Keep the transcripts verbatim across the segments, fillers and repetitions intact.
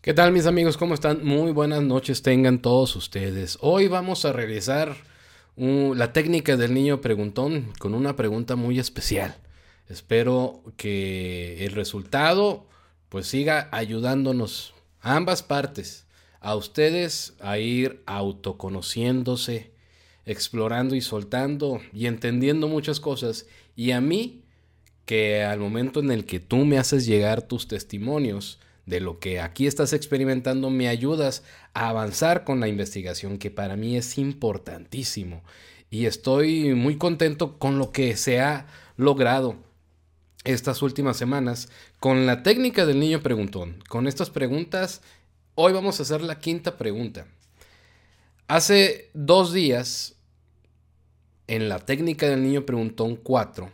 ¿Qué tal, mis amigos? ¿Cómo están? Muy buenas noches tengan todos ustedes. Hoy vamos a realizar uh, la técnica del niño preguntón con una pregunta muy especial. Espero que el resultado pues siga ayudándonos a ambas partes, a ustedes a ir autoconociéndose, explorando y soltando y entendiendo muchas cosas, y a mí que al momento en el que tú me haces llegar tus testimonios de lo que aquí estás experimentando, me ayudas a avanzar con la investigación, que para mí es importantísimo. Y estoy muy contento con lo que se ha logrado estas últimas semanas con la técnica del niño preguntón. Con estas preguntas, hoy vamos a hacer la quinta pregunta. Hace dos días, en la técnica del niño preguntón cuatro,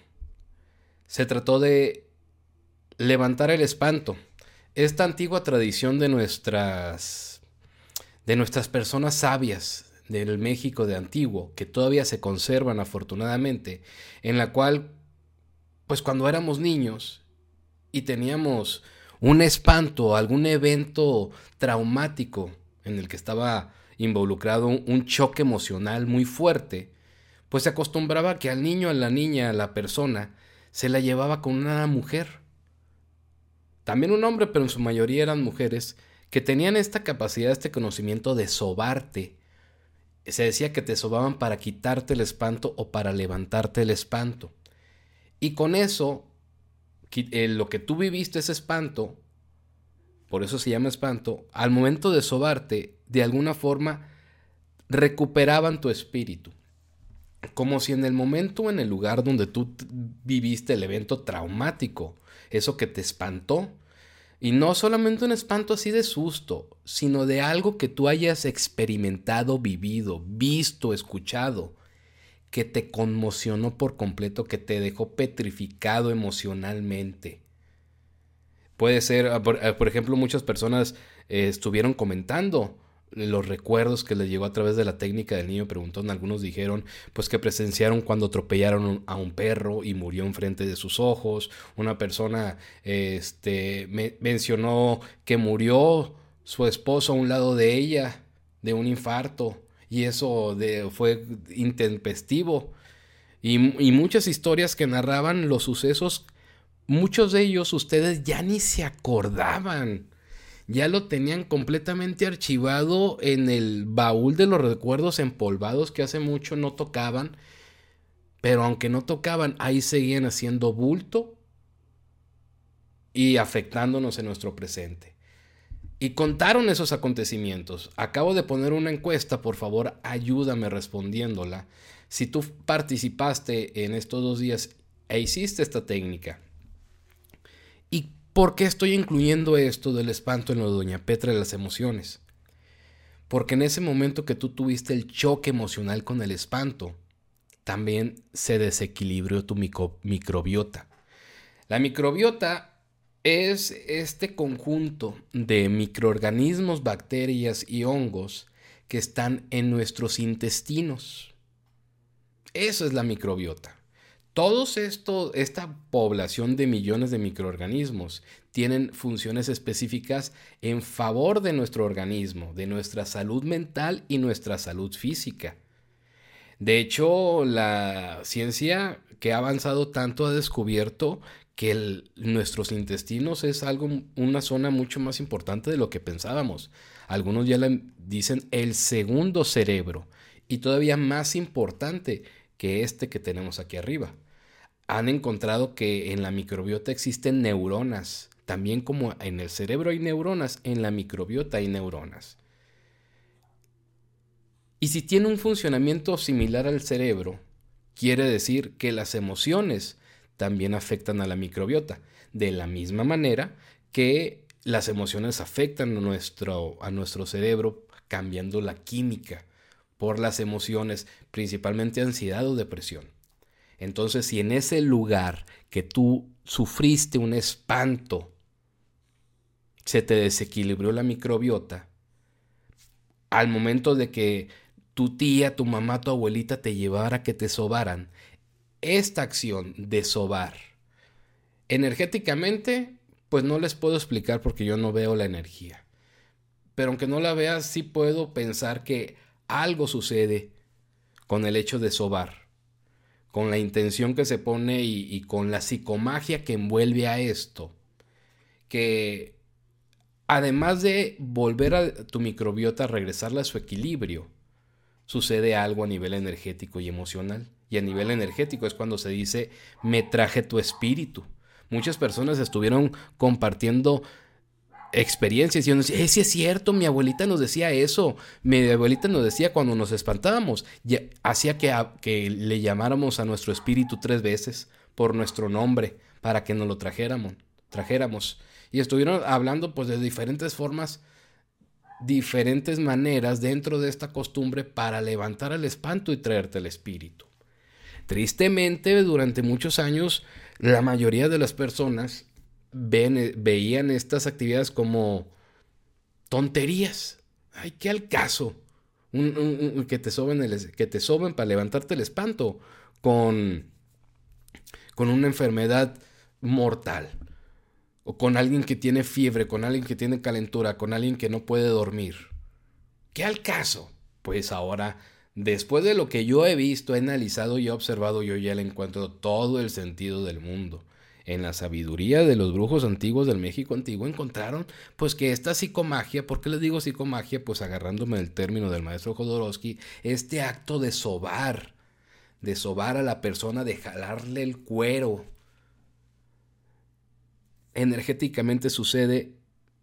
se trató de levantar el espanto. Esta antigua tradición de nuestras, de nuestras personas sabias del México de antiguo, que todavía se conservan afortunadamente, en la cual, pues cuando éramos niños y teníamos un espanto, algún evento traumático en el que estaba involucrado un choque emocional muy fuerte, pues se acostumbraba que al niño, a la niña, a la persona, se la llevaba con una mujer. También un hombre, pero en su mayoría eran mujeres, que tenían esta capacidad, este conocimiento de sobarte. Se decía que te sobaban para quitarte el espanto o para levantarte el espanto. Y con eso, lo que tú viviste, ese espanto, por eso se llama espanto, al momento de sobarte, de alguna forma recuperaban tu espíritu. Como si en el momento, en el lugar donde tú viviste el evento traumático, eso que te espantó, y no solamente un espanto así de susto, sino de algo que tú hayas experimentado, vivido, visto, escuchado, que te conmocionó por completo, que te dejó petrificado emocionalmente. Puede ser, por, por ejemplo, muchas personas eh, estuvieron comentando los recuerdos que les llegó a través de la técnica del niño preguntón. Algunos dijeron pues que presenciaron cuando atropellaron a un perro y murió enfrente de sus ojos. Una persona este, me mencionó que murió su esposo a un lado de ella de un infarto, y eso de, fue intempestivo. Y, y muchas historias que narraban los sucesos, muchos de ellos ustedes ya ni se acordaban. Ya lo tenían completamente archivado en el baúl de los recuerdos empolvados que hace mucho no tocaban. Pero aunque no tocaban, ahí seguían haciendo bulto y afectándonos en nuestro presente. Y contaron esos acontecimientos. Acabo de poner una encuesta, por favor, ayúdame respondiéndola. Si tú participaste en estos dos días e hiciste esta técnica. ¿Y por qué estoy incluyendo esto del espanto en lo de Doña Petra de las emociones? Porque en ese momento que tú tuviste el choque emocional con el espanto, también se desequilibró tu micro, microbiota. La microbiota es este conjunto de microorganismos, bacterias y hongos que están en nuestros intestinos. Eso es la microbiota. Todos esto, esta población de millones de microorganismos tienen funciones específicas en favor de nuestro organismo, de nuestra salud mental y nuestra salud física. De hecho, la ciencia que ha avanzado tanto ha descubierto que el, nuestros intestinos es algo, una zona mucho más importante de lo que pensábamos. Algunos ya le dicen el segundo cerebro, y todavía más importante que este que tenemos aquí arriba. Han encontrado que en la microbiota existen neuronas. También como en el cerebro hay neuronas, en la microbiota hay neuronas. Y si tiene un funcionamiento similar al cerebro, quiere decir que las emociones también afectan a la microbiota. De la misma manera que las emociones afectan a nuestro, a nuestro cerebro, cambiando la química por las emociones, principalmente ansiedad o depresión. Entonces, si en ese lugar que tú sufriste un espanto, se te desequilibró la microbiota, al momento de que tu tía, tu mamá, tu abuelita te llevara a que te sobaran, esta acción de sobar, energéticamente, pues no les puedo explicar porque yo no veo la energía. pero aunque no la vea, sí puedo pensar que algo sucede con el hecho de sobar, con la intención que se pone y, y con la psicomagia que envuelve a esto, que además de volver a tu microbiota, regresarle a su equilibrio, sucede algo a nivel energético y emocional. Y a nivel energético es cuando se dice, me traje tu espíritu. Muchas personas estuvieron compartiendo experiencias y uno decía, eh, sí es cierto, mi abuelita nos decía eso. Mi abuelita nos decía cuando nos espantábamos, ya, hacía que, a, que le llamáramos a nuestro espíritu tres veces por nuestro nombre para que nos lo trajéramos. trajéramos. Y estuvieron hablando pues de diferentes formas, diferentes maneras dentro de esta costumbre para levantar el espanto y traerte el espíritu. Tristemente, durante muchos años, la mayoría de las personas ven, veían estas actividades como tonterías. Ay, ¿qué al caso? Un, un, un, que, te soben el, que te soben para levantarte el espanto con, con una enfermedad mortal. O con alguien que tiene fiebre, con alguien que tiene calentura, con alguien que no puede dormir. ¿Qué al caso? Pues ahora, después de lo que yo he visto, he analizado y he observado, yo ya le encuentro todo el sentido del mundo. En la sabiduría de los brujos antiguos del México antiguo encontraron pues que esta psicomagia, ¿por qué les digo psicomagia? Pues agarrándome del término del maestro Jodorowsky, este acto de sobar, de sobar a la persona, de jalarle el cuero, energéticamente sucede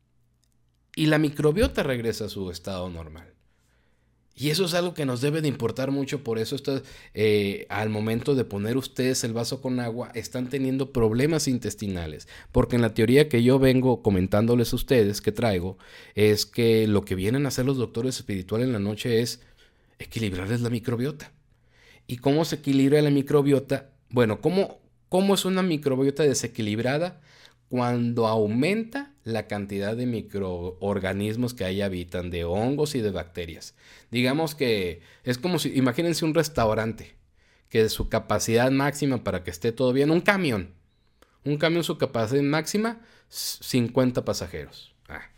y la microbiota regresa a su estado normal. Y eso es algo que nos debe de importar mucho, por eso está, eh, al momento de poner ustedes el vaso con agua, están teniendo problemas intestinales. Porque en la teoría que yo vengo comentándoles a ustedes, que traigo, es que lo que vienen a hacer los doctores espirituales en la noche es equilibrarles la microbiota. ¿Y cómo se equilibra la microbiota? Bueno, ¿cómo, cómo es una microbiota desequilibrada? Cuando aumenta la cantidad de microorganismos que ahí habitan, de hongos y de bacterias. Digamos que es como si, imagínense un restaurante, que su capacidad máxima para que esté todo bien, un camión. Un camión, su capacidad máxima, cincuenta pasajeros. Ah.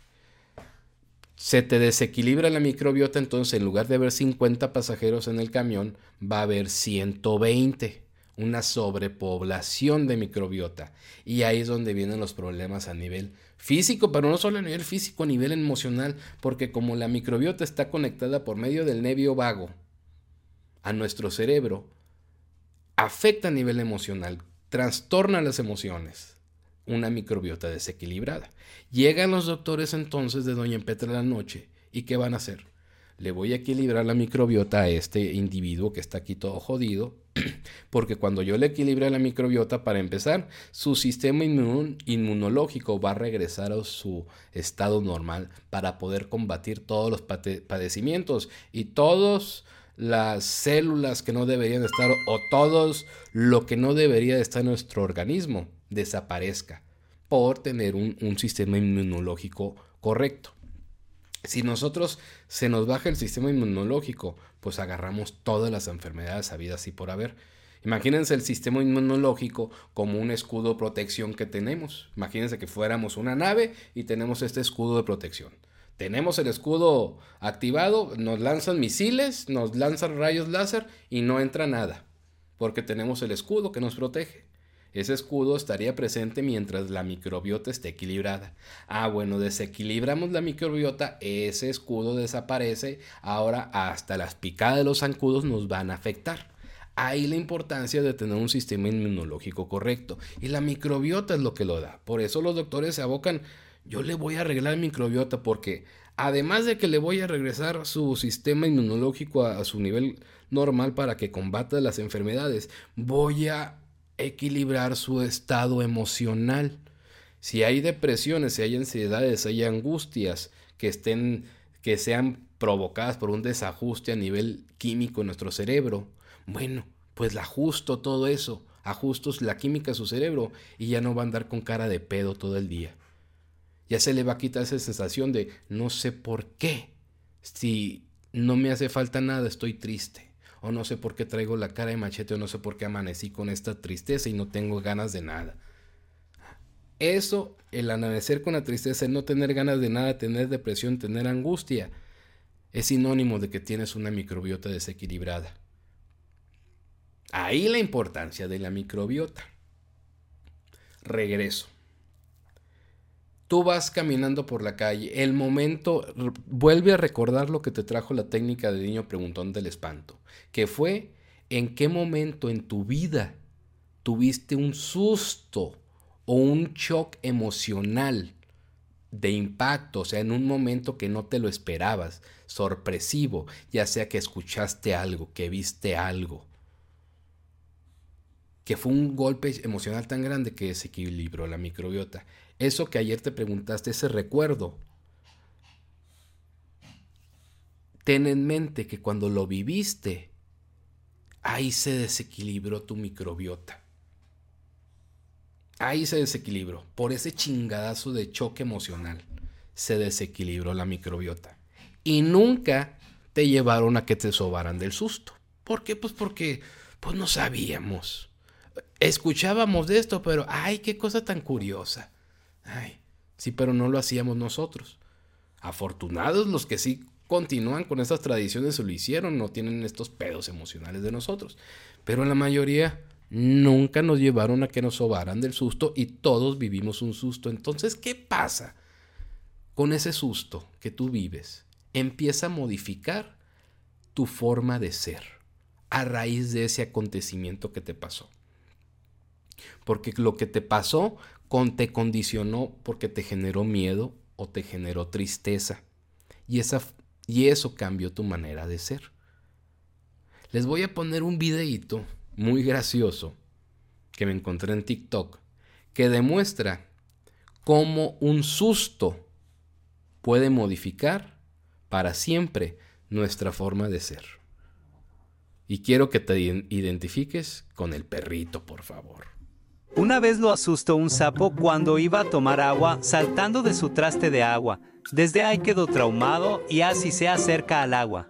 Se te desequilibra la microbiota, entonces en lugar de haber cincuenta pasajeros en el camión, va a haber ciento veinte. Una sobrepoblación de microbiota. Y ahí es donde vienen los problemas a nivel físico, pero no solo a nivel físico, a nivel emocional, porque como la microbiota está conectada por medio del nervio vago a nuestro cerebro, afecta a nivel emocional, trastorna las emociones. Una microbiota desequilibrada. Llegan los doctores entonces de Doña Petra la noche, ¿y qué van a hacer? Le voy a equilibrar la microbiota a este individuo que está aquí todo jodido, porque cuando yo le equilibre la microbiota, para empezar, su sistema inmun- inmunológico va a regresar a su estado normal para poder combatir todos los pate- padecimientos y todas las células que no deberían estar o todos lo que no debería estar en nuestro organismo desaparezca por tener un, un sistema inmunológico correcto. Si nosotros se nos baja el sistema inmunológico, pues agarramos todas las enfermedades habidas y por haber. Imagínense el sistema inmunológico como un escudo de protección que tenemos. Imagínense que fuéramos una nave y tenemos este escudo de protección. Tenemos el escudo activado, nos lanzan misiles, nos lanzan rayos láser y no entra nada, porque tenemos el escudo que nos protege. Ese escudo estaría presente mientras la microbiota esté equilibrada. Ah, bueno, desequilibramos la microbiota, ese escudo desaparece, ahora hasta las picadas de los zancudos nos van a afectar. Ahí la importancia de tener un sistema inmunológico correcto. Y la microbiota es lo que lo da. Por eso los doctores se abocan, yo le voy a arreglar la microbiota porque además de que le voy a regresar su sistema inmunológico a, a su nivel normal para que combata las enfermedades, voy a equilibrar su estado emocional. Si hay depresiones, si hay ansiedades, si hay angustias que estén, que sean provocadas por un desajuste a nivel químico en nuestro cerebro, bueno, pues le ajusto todo eso, ajusto la química a su cerebro y ya no va a andar con cara de pedo todo el día. Ya se le va a quitar esa sensación de no sé por qué, si no me hace falta nada, estoy triste. O no sé por qué traigo la cara de machete, o no sé por qué amanecí con esta tristeza y no tengo ganas de nada. Eso, el amanecer con la tristeza, el no tener ganas de nada, tener depresión, tener angustia, es sinónimo de que tienes una microbiota desequilibrada. Ahí la importancia de la microbiota. Regreso. Tú vas caminando por la calle, el momento, vuelve a recordar lo que te trajo la técnica del niño preguntón del espanto, que fue en qué momento en tu vida tuviste un susto o un shock emocional de impacto, o sea, en un momento que no te lo esperabas, sorpresivo, ya sea que escuchaste algo, que viste algo, que fue un golpe emocional tan grande que desequilibró la microbiota. Eso que ayer te preguntaste, ese recuerdo, ten en mente que cuando lo viviste, ahí se desequilibró tu microbiota. Ahí se desequilibró. Por ese chingadazo de choque emocional, se desequilibró la microbiota. Y nunca te llevaron a que te sobaran del susto. ¿Por qué? Pues porque pues no sabíamos. Escuchábamos de esto, pero ¡ay, qué cosa tan curiosa! Ay, sí, pero no lo hacíamos nosotros. Afortunados los que sí continúan con estas tradiciones o lo hicieron, no tienen estos pedos emocionales de nosotros. Pero la mayoría nunca nos llevaron a que nos sobaran del susto y todos vivimos un susto. Entonces, ¿qué pasa con ese susto que tú vives? Empieza a modificar tu forma de ser a raíz de ese acontecimiento que te pasó. Porque lo que te pasó con, te condicionó porque te generó miedo o te generó tristeza. Y, esa, y eso cambió tu manera de ser. Les voy a poner un videíto muy gracioso que me encontré en TikTok que demuestra cómo un susto puede modificar para siempre nuestra forma de ser. Y quiero que te identifiques con el perrito, por favor. Una vez lo asustó un sapo cuando iba a tomar agua saltando de su traste de agua. Desde ahí quedó traumado y así se acerca al agua.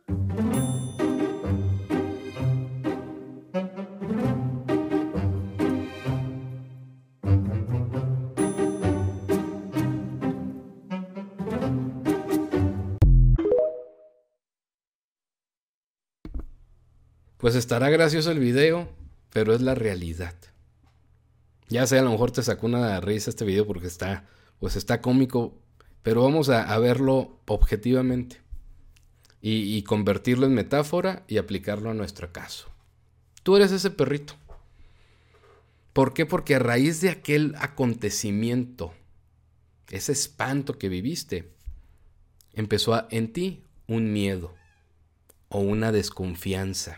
Pues estará gracioso el video, pero es la realidad. Ya sé, a lo mejor te sacó una risa este video porque está, pues está cómico, pero vamos a, a verlo objetivamente y, y convertirlo en metáfora y aplicarlo a nuestro caso. Tú eres ese perrito. ¿Por qué? Porque a raíz de aquel acontecimiento, ese espanto que viviste, empezó a, en ti un miedo o una desconfianza,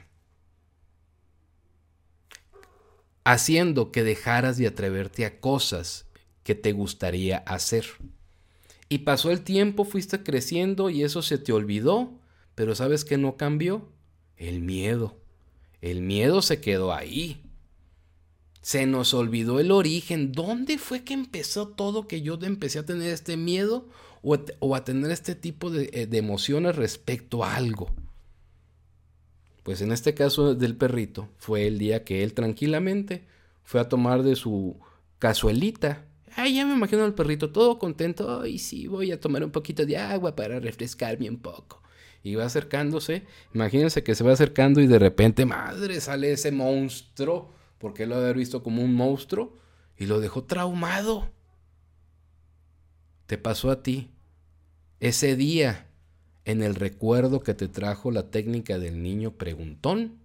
haciendo que dejaras de atreverte a cosas que te gustaría hacer. Y pasó el tiempo, fuiste creciendo y eso se te olvidó, pero ¿sabes qué no cambió? El miedo. El miedo se quedó ahí. Se nos olvidó el origen. ¿Dónde fue que empezó todo que yo empecé a tener este miedo o, o a tener este tipo de, de emociones respecto a algo? Pues en este caso del perrito, fue el día que él tranquilamente fue a tomar de su cazuelita. Ay, ya me imagino al perrito todo contento. Ay, sí, voy a tomar un poquito de agua para refrescarme un poco. Y va acercándose. Imagínense que se va acercando y de repente, madre, sale ese monstruo. Porque él lo había visto como un monstruo y lo dejó traumado. Te pasó a ti. Ese día, en el recuerdo que te trajo la técnica del niño preguntón,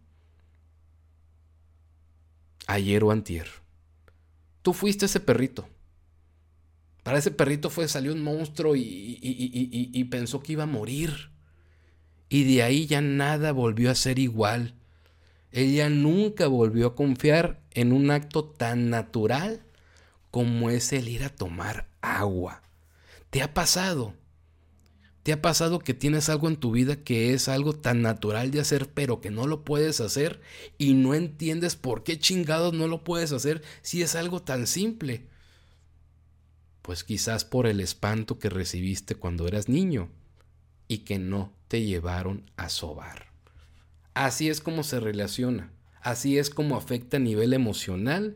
ayer o antier. Tú fuiste ese perrito. Para ese perrito fue, salió un monstruo y, y, y, y, y pensó que iba a morir. Y de ahí ya nada volvió a ser igual. Ella nunca volvió a confiar en un acto tan natural como es el ir a tomar agua. ¿Te ha pasado? ¿Te ha pasado que tienes algo en tu vida que es algo tan natural de hacer, pero que no lo puedes hacer y no entiendes por qué chingados no lo puedes hacer si es algo tan simple? Pues quizás por el espanto que recibiste cuando eras niño y que no te llevaron a sobar. Así es como se relaciona, así es como afecta a nivel emocional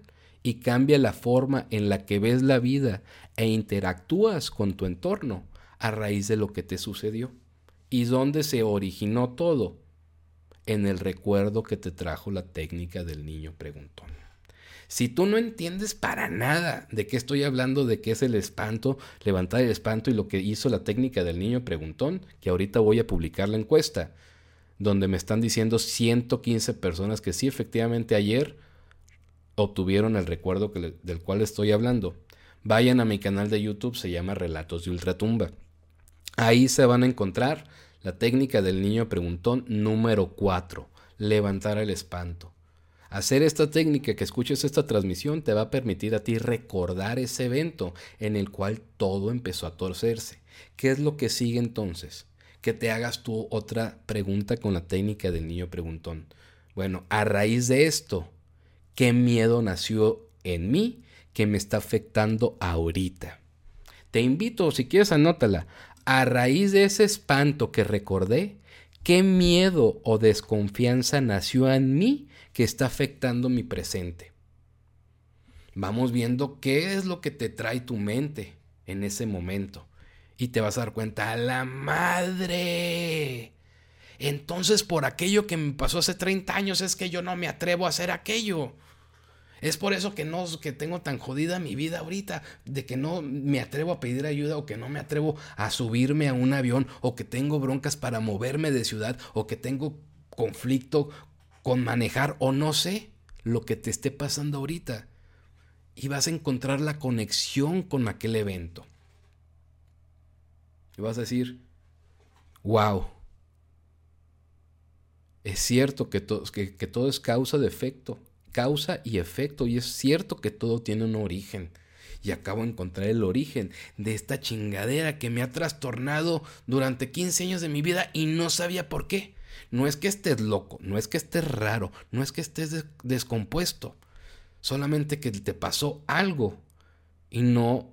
y cambia la forma en la que ves la vida e interactúas con tu entorno a raíz de lo que te sucedió. ¿Y dónde se originó todo? En el recuerdo que te trajo la técnica del niño preguntón. Si tú no entiendes para nada de qué estoy hablando, de qué es el espanto, levantar el espanto y lo que hizo la técnica del niño preguntón, que ahorita voy a publicar la encuesta, donde me están diciendo ciento quince personas que sí, efectivamente ayer obtuvieron el recuerdo que le, del cual estoy hablando. Vayan a mi canal de YouTube, se llama Relatos de Ultratumba. Ahí se van a encontrar la técnica del niño preguntón número cuatro, levantar el espanto. Hacer esta técnica, que escuches esta transmisión, te va a permitir a ti recordar ese evento en el cual todo empezó a torcerse. ¿Qué es lo que sigue entonces? Que te hagas tú otra pregunta con la técnica del niño preguntón. Bueno, a raíz de esto, ¿qué miedo nació en mí que me está afectando ahorita? Te invito, si quieres, anótala. A raíz de ese espanto que recordé, ¿qué miedo o desconfianza nació en mí que está afectando mi presente? Vamos viendo qué es lo que te trae tu mente en ese momento. Y te vas a dar cuenta, ¡a la madre! Entonces, por aquello que me pasó hace treinta años es que yo no me atrevo a hacer aquello. Es por eso que no que tengo tan jodida mi vida ahorita, de que no me atrevo a pedir ayuda, o que no me atrevo a subirme a un avión, o que tengo broncas para moverme de ciudad, o que tengo conflicto con manejar, o no sé lo que te esté pasando ahorita. Y vas a encontrar la conexión con aquel evento. Y vas a decir, wow, es cierto que, to- que, que todo es causa de efecto. Causa y efecto, y es cierto que todo tiene un origen, y acabo de encontrar el origen de esta chingadera que me ha trastornado durante quince años de mi vida y no sabía por qué. No es que estés loco, no es que estés raro, no es que estés des- descompuesto, solamente que te pasó algo y no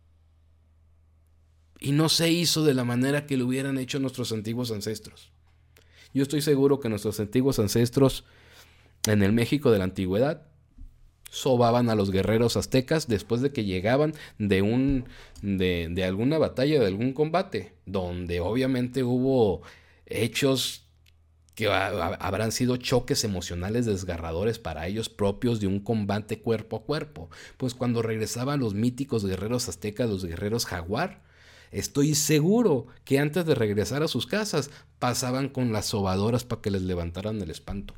y no se hizo de la manera que lo hubieran hecho nuestros antiguos ancestros. Yo estoy seguro que nuestros antiguos ancestros en el México de la antigüedad sobaban a los guerreros aztecas después de que llegaban de un de, de alguna batalla, de algún combate, donde obviamente hubo hechos que a, a, habrán sido choques emocionales desgarradores para ellos propios de un combate cuerpo a cuerpo. Pues cuando regresaban los míticos guerreros aztecas, los guerreros jaguar, estoy seguro que antes de regresar a sus casas pasaban con las sobadoras para que les levantaran el espanto.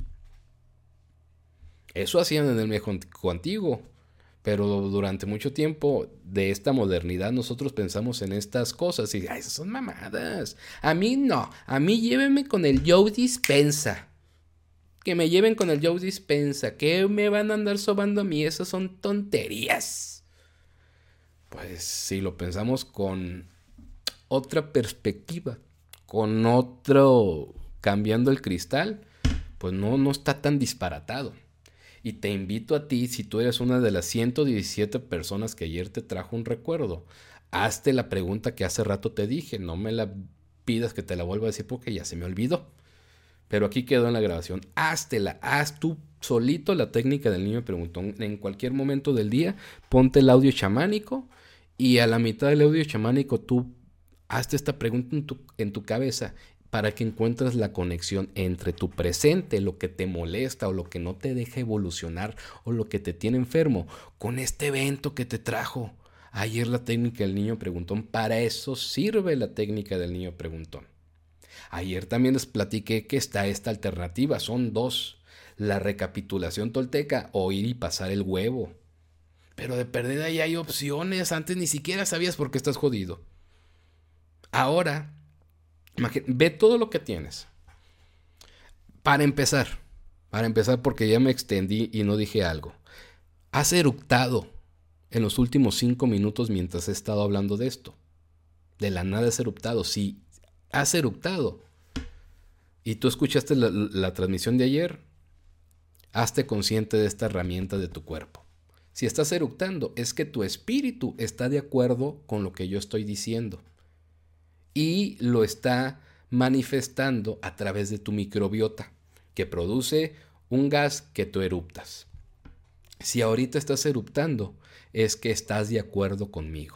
Eso hacían en el México antiguo, pero durante mucho tiempo de esta modernidad nosotros pensamos en estas cosas y ay, esas son mamadas. A mí no, a mí llévenme con el Joe Dispensa. Que me lleven con el Joe Dispensa. ¿Qué me van a andar sobando a mí? Esas son tonterías. Pues si lo pensamos con otra perspectiva, con otro, cambiando el cristal, pues no, no está tan disparatado. Y te invito a ti, si tú eres una de las ciento diecisiete personas que ayer te trajo un recuerdo, hazte la pregunta que hace rato te dije. No me la pidas que te la vuelva a decir porque ya se me olvidó. Pero aquí quedó en la grabación. Háztela, haz tú solito la técnica del niño preguntón. En cualquier momento del día, ponte el audio chamánico y a la mitad del audio chamánico tú hazte esta pregunta en tu, en tu cabeza, para que encuentres la conexión entre tu presente, lo que te molesta o lo que no te deja evolucionar o lo que te tiene enfermo, con este evento que te trajo ayer la técnica del niño preguntón. Para eso sirve la técnica del niño preguntón. Ayer también les platiqué que está esta alternativa, son dos: la recapitulación tolteca o ir y pasar el huevo. Pero de perdida ya hay opciones, antes ni siquiera sabías por qué estás jodido. Ahora ve todo lo que tienes. Para empezar, para empezar porque ya me extendí y no dije algo. Has eructado en los últimos cinco minutos mientras he estado hablando de esto. De la nada has eructado. Si has eructado y tú escuchaste la, la transmisión de ayer, hazte consciente de esta herramienta de tu cuerpo. Si estás eructando, es que tu espíritu está de acuerdo con lo que yo estoy diciendo. Y lo está manifestando a través de tu microbiota, que produce un gas que tú eruptas. Si ahorita estás eruptando, es que estás de acuerdo conmigo.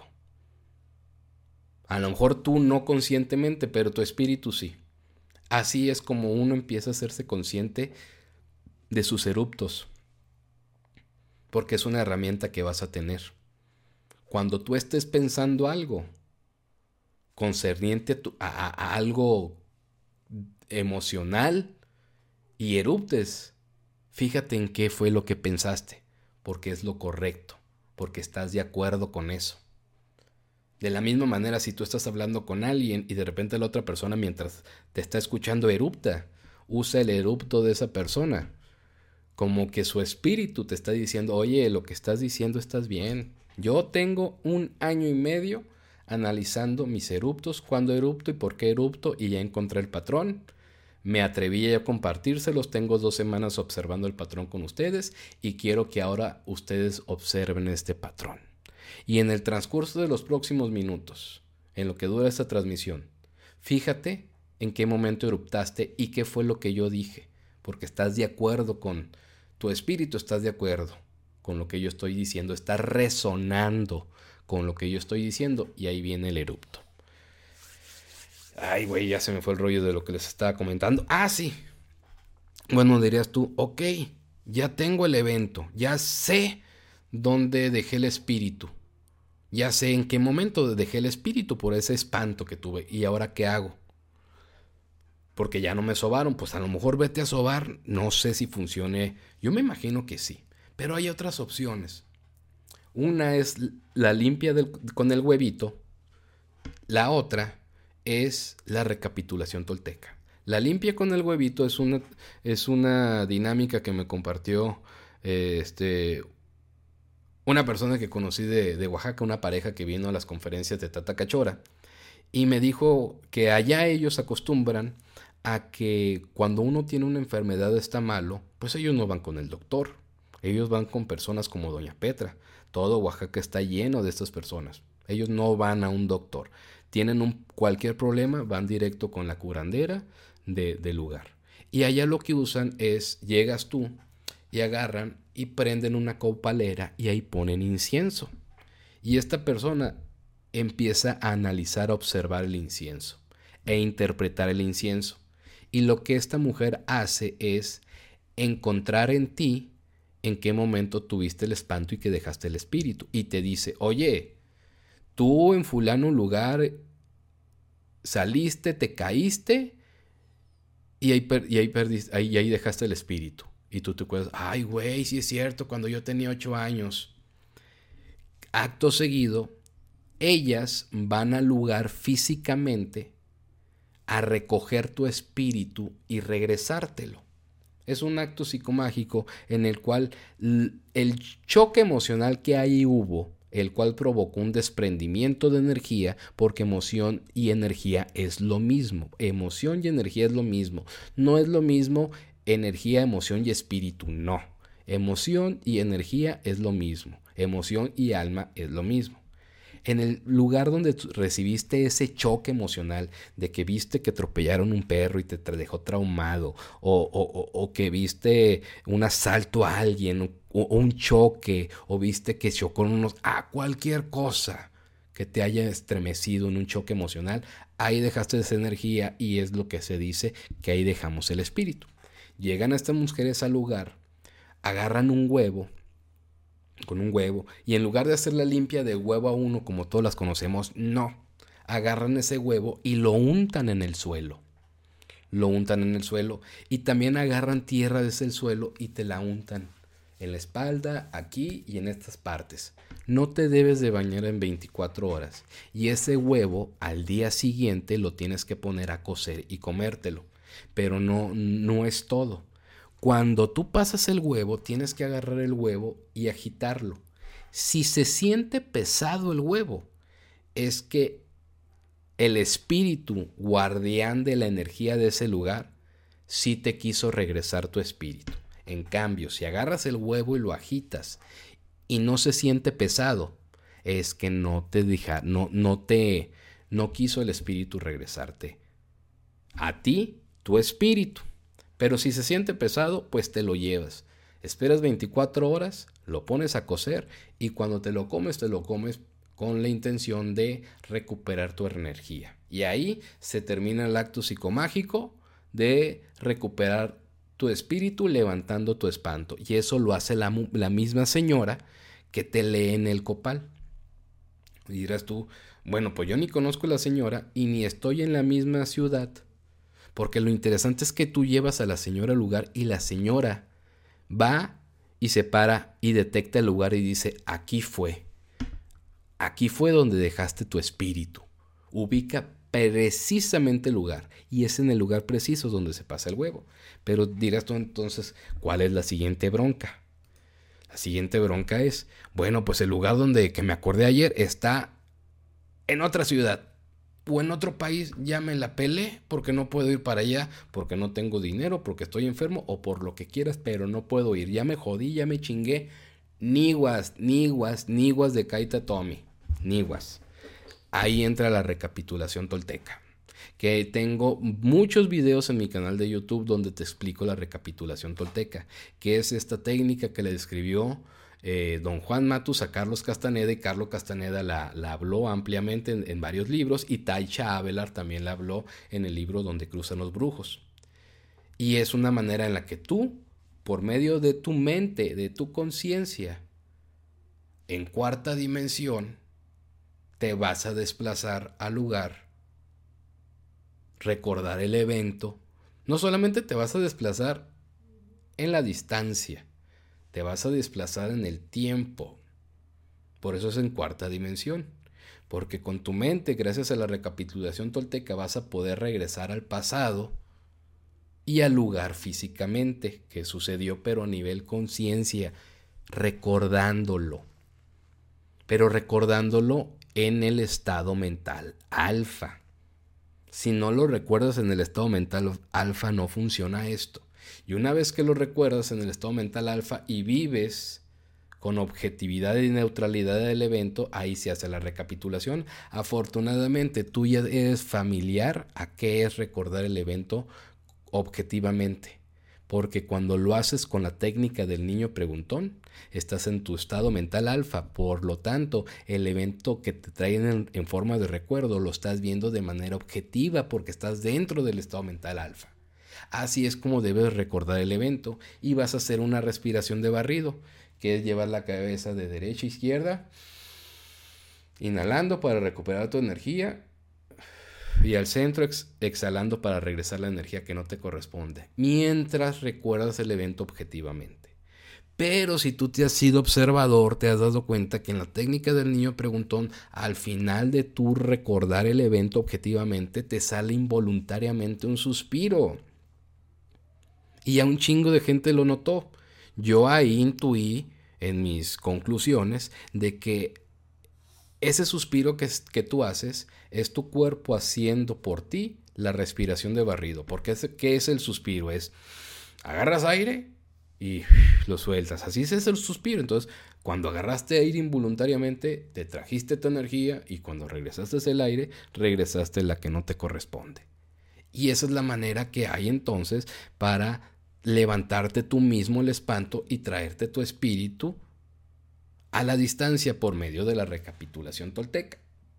A lo mejor tú no conscientemente, pero tu espíritu sí. Así es como uno empieza a hacerse consciente de sus eruptos, porque es una herramienta que vas a tener. Cuando tú estés pensando algo concerniente a, tu, a, a algo emocional y eruptes, fíjate en qué fue lo que pensaste, porque es lo correcto, porque estás de acuerdo con eso. De la misma manera, si tú estás hablando con alguien y de repente la otra persona, mientras te está escuchando, erupta, usa el erupto de esa persona, como que su espíritu te está diciendo, oye, lo que estás diciendo estás bien. Yo tengo un año y medio analizando mis eruptos, cuándo erupto y por qué erupto, y ya encontré el patrón. Me atreví a compartírselos, tengo dos semanas observando el patrón con ustedes y quiero que ahora ustedes observen este patrón. Y en el transcurso de los próximos minutos, en lo que dura esta transmisión, fíjate en qué momento eruptaste y qué fue lo que yo dije, porque estás de acuerdo con tu espíritu, estás de acuerdo con lo que yo estoy diciendo, estás resonando con lo que yo estoy diciendo y ahí viene el erupto. Ay, güey, ya se me fue el rollo de lo que les estaba comentando. Ah, sí. Bueno, dirías tú, ok, ya tengo el evento, ya sé dónde dejé el espíritu. Ya sé en qué momento dejé el espíritu por ese espanto que tuve. ¿Y ahora qué hago? Porque ya no me sobaron. Pues a lo mejor vete a sobar. No sé si funcione. Yo me imagino que sí. Pero hay otras opciones. Una es la limpia del, con el huevito. La otra es la recapitulación tolteca. La limpia con el huevito es una, es una dinámica que me compartió eh, este... una persona que conocí de, de Oaxaca, una pareja que vino a las conferencias de Tata Cachora, y me dijo que allá ellos acostumbran a que cuando uno tiene una enfermedad está malo, pues ellos no van con el doctor, ellos van con personas como Doña Petra. Todo Oaxaca está lleno de estas personas. Ellos no van a un doctor. Tienen un, cualquier problema, van directo con la curandera de, del lugar. Y allá lo que usan es, llegas tú y agarran y prenden una copalera y ahí ponen incienso. Y esta persona empieza a analizar, a observar el incienso e interpretar el incienso. Y lo que esta mujer hace es encontrar en ti en qué momento tuviste el espanto y que dejaste el espíritu. Y te dice, oye, tú en fulano lugar saliste, te caíste y ahí, per- y ahí, perdiste, ahí, y ahí dejaste el espíritu. Y tú te acuerdas, ay, güey, sí es cierto, cuando yo tenía ocho años. Acto seguido, ellas van al lugar físicamente a recoger tu espíritu y regresártelo. Es un acto psicomágico en el cual el choque emocional que ahí hubo, el cual provocó un desprendimiento de energía, porque emoción y energía es lo mismo. Emoción y energía es lo mismo. No es lo mismo energía, emoción y espíritu, no. Emoción y energía es lo mismo. Emoción y alma es lo mismo. En el lugar donde recibiste ese choque emocional de que viste que atropellaron un perro y te dejó traumado, o, o, o que viste un asalto a alguien, o, o un choque, o viste que chocó unos, a cualquier cosa que te haya estremecido en un choque emocional, ahí dejaste esa energía y es lo que se dice que ahí dejamos el espíritu. Llegan estas mujeres al lugar, agarran un huevo, con un huevo, y en lugar de hacer la limpia de huevo a uno como todos las conocemos, no, agarran ese huevo y lo untan en el suelo, lo untan en el suelo y también agarran tierra desde el suelo y te la untan en la espalda, aquí y en estas partes. No te debes de bañar en veinticuatro horas y ese huevo al día siguiente lo tienes que poner a cocer y comértelo, pero no, no es todo. Cuando tú pasas el huevo, tienes que agarrar el huevo y agitarlo. Si se siente pesado el huevo, es que el espíritu guardián de la energía de ese lugar sí te quiso regresar tu espíritu. En cambio, si agarras el huevo y lo agitas y no se siente pesado, es que no te deja, no, no te, no quiso el espíritu regresarte a ti, tu espíritu. Pero si se siente pesado, pues te lo llevas. Esperas veinticuatro horas, lo pones a cocer y cuando te lo comes, te lo comes con la intención de recuperar tu energía. Y ahí se termina el acto psicomágico de recuperar tu espíritu levantando tu espanto. Y eso lo hace la, la misma señora que te lee en el copal. Y dirás tú, bueno, pues yo ni conozco a la señora y ni estoy en la misma ciudad. Porque lo interesante es que tú llevas a la señora al lugar y la señora va y se para y detecta el lugar y dice, aquí fue. Aquí fue donde dejaste tu espíritu. Ubica precisamente el lugar. Y es en el lugar preciso donde se pasa el huevo. Pero dirás tú entonces, ¿cuál es la siguiente bronca? La siguiente bronca es, bueno, pues el lugar donde que me acordé ayer está en otra ciudad. O en otro país, ya me la pelé porque no puedo ir para allá, porque no tengo dinero, porque estoy enfermo o por lo que quieras, pero no puedo ir. Ya me jodí, ya me chingué. Niguas, niguas, niguas de Kaita Tomi. Niguas. Ahí entra la recapitulación tolteca. Que tengo muchos videos en mi canal de YouTube donde te explico la recapitulación tolteca. Que es esta técnica que le describió eh, don Juan Matus a Carlos Castaneda. Y Carlos Castaneda la, la habló ampliamente en, en varios libros. Y Taicha Avelar también la habló en el libro Donde cruzan los brujos. Y es una manera en la que tú, por medio de tu mente, de tu conciencia, en cuarta dimensión, te vas a desplazar al lugar, recordar el evento. No solamente te vas a desplazar en la distancia, te vas a desplazar en el tiempo. Por eso es en cuarta dimensión. Porque con tu mente, gracias a la recapitulación tolteca, vas a poder regresar al pasado y al lugar físicamente que sucedió, pero a nivel conciencia, recordándolo. Pero recordándolo en el estado mental alfa. Si no lo recuerdas en el estado mental alfa, no funciona esto. Y una vez que lo recuerdas en el estado mental alfa y vives con objetividad y neutralidad del evento, ahí se hace la recapitulación. Afortunadamente, tú ya eres familiar a qué es recordar el evento objetivamente. Porque cuando lo haces con la técnica del niño preguntón, estás en tu estado mental alfa. Por lo tanto, el evento que te traen en, en forma de recuerdo lo estás viendo de manera objetiva porque estás dentro del estado mental alfa. Así es como debes recordar el evento y vas a hacer una respiración de barrido, que es llevar la cabeza de derecha a izquierda, inhalando para recuperar tu energía y al centro ex- exhalando para regresar la energía que no te corresponde, mientras recuerdas el evento objetivamente. Pero si tú te has sido observador, te has dado cuenta que en la técnica del niño preguntón, al final de tú recordar el evento objetivamente, te sale involuntariamente un suspiro. Y a un chingo de gente lo notó. Yo ahí intuí en mis conclusiones de que ese suspiro que, que tú haces es tu cuerpo haciendo por ti la respiración de barrido. Porque es, ¿qué es el suspiro? Es agarras aire y lo sueltas. Así es el suspiro. Entonces, cuando agarraste aire involuntariamente, te trajiste tu energía y cuando regresaste el aire, regresaste la que no te corresponde. Y esa es la manera que hay entonces para levantarte tú mismo el espanto y traerte tu espíritu a la distancia por medio de la recapitulación tolteca,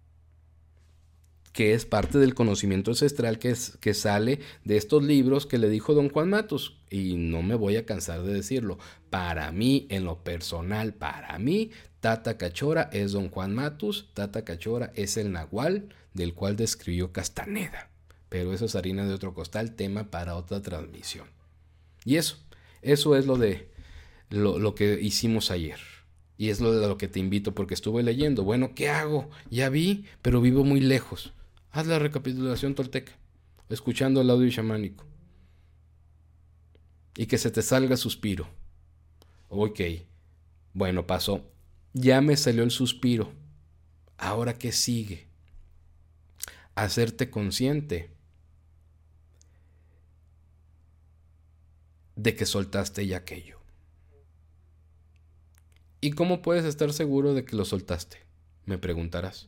que es parte del conocimiento ancestral que, es, que sale de estos libros que le dijo don Juan Matus. Y no me voy a cansar de decirlo. Para mí, en lo personal, para mí, Tata Cachora es don Juan Matus. Tata Cachora es el nahual del cual describió Castaneda. Pero eso es harina de otro costal, tema para otra transmisión. Y eso, eso es lo de lo, lo que hicimos ayer. Y es lo de lo que te invito porque estuve leyendo. Bueno, ¿qué hago? Ya vi, pero vivo muy lejos. Haz la recapitulación tolteca, escuchando el audio chamánico. Y que se te salga suspiro. Ok, bueno, pasó. Ya me salió el suspiro. ¿Ahora qué sigue? Hacerte consciente de que soltaste ya aquello. ¿Y cómo puedes estar seguro de que lo soltaste? Me preguntarás.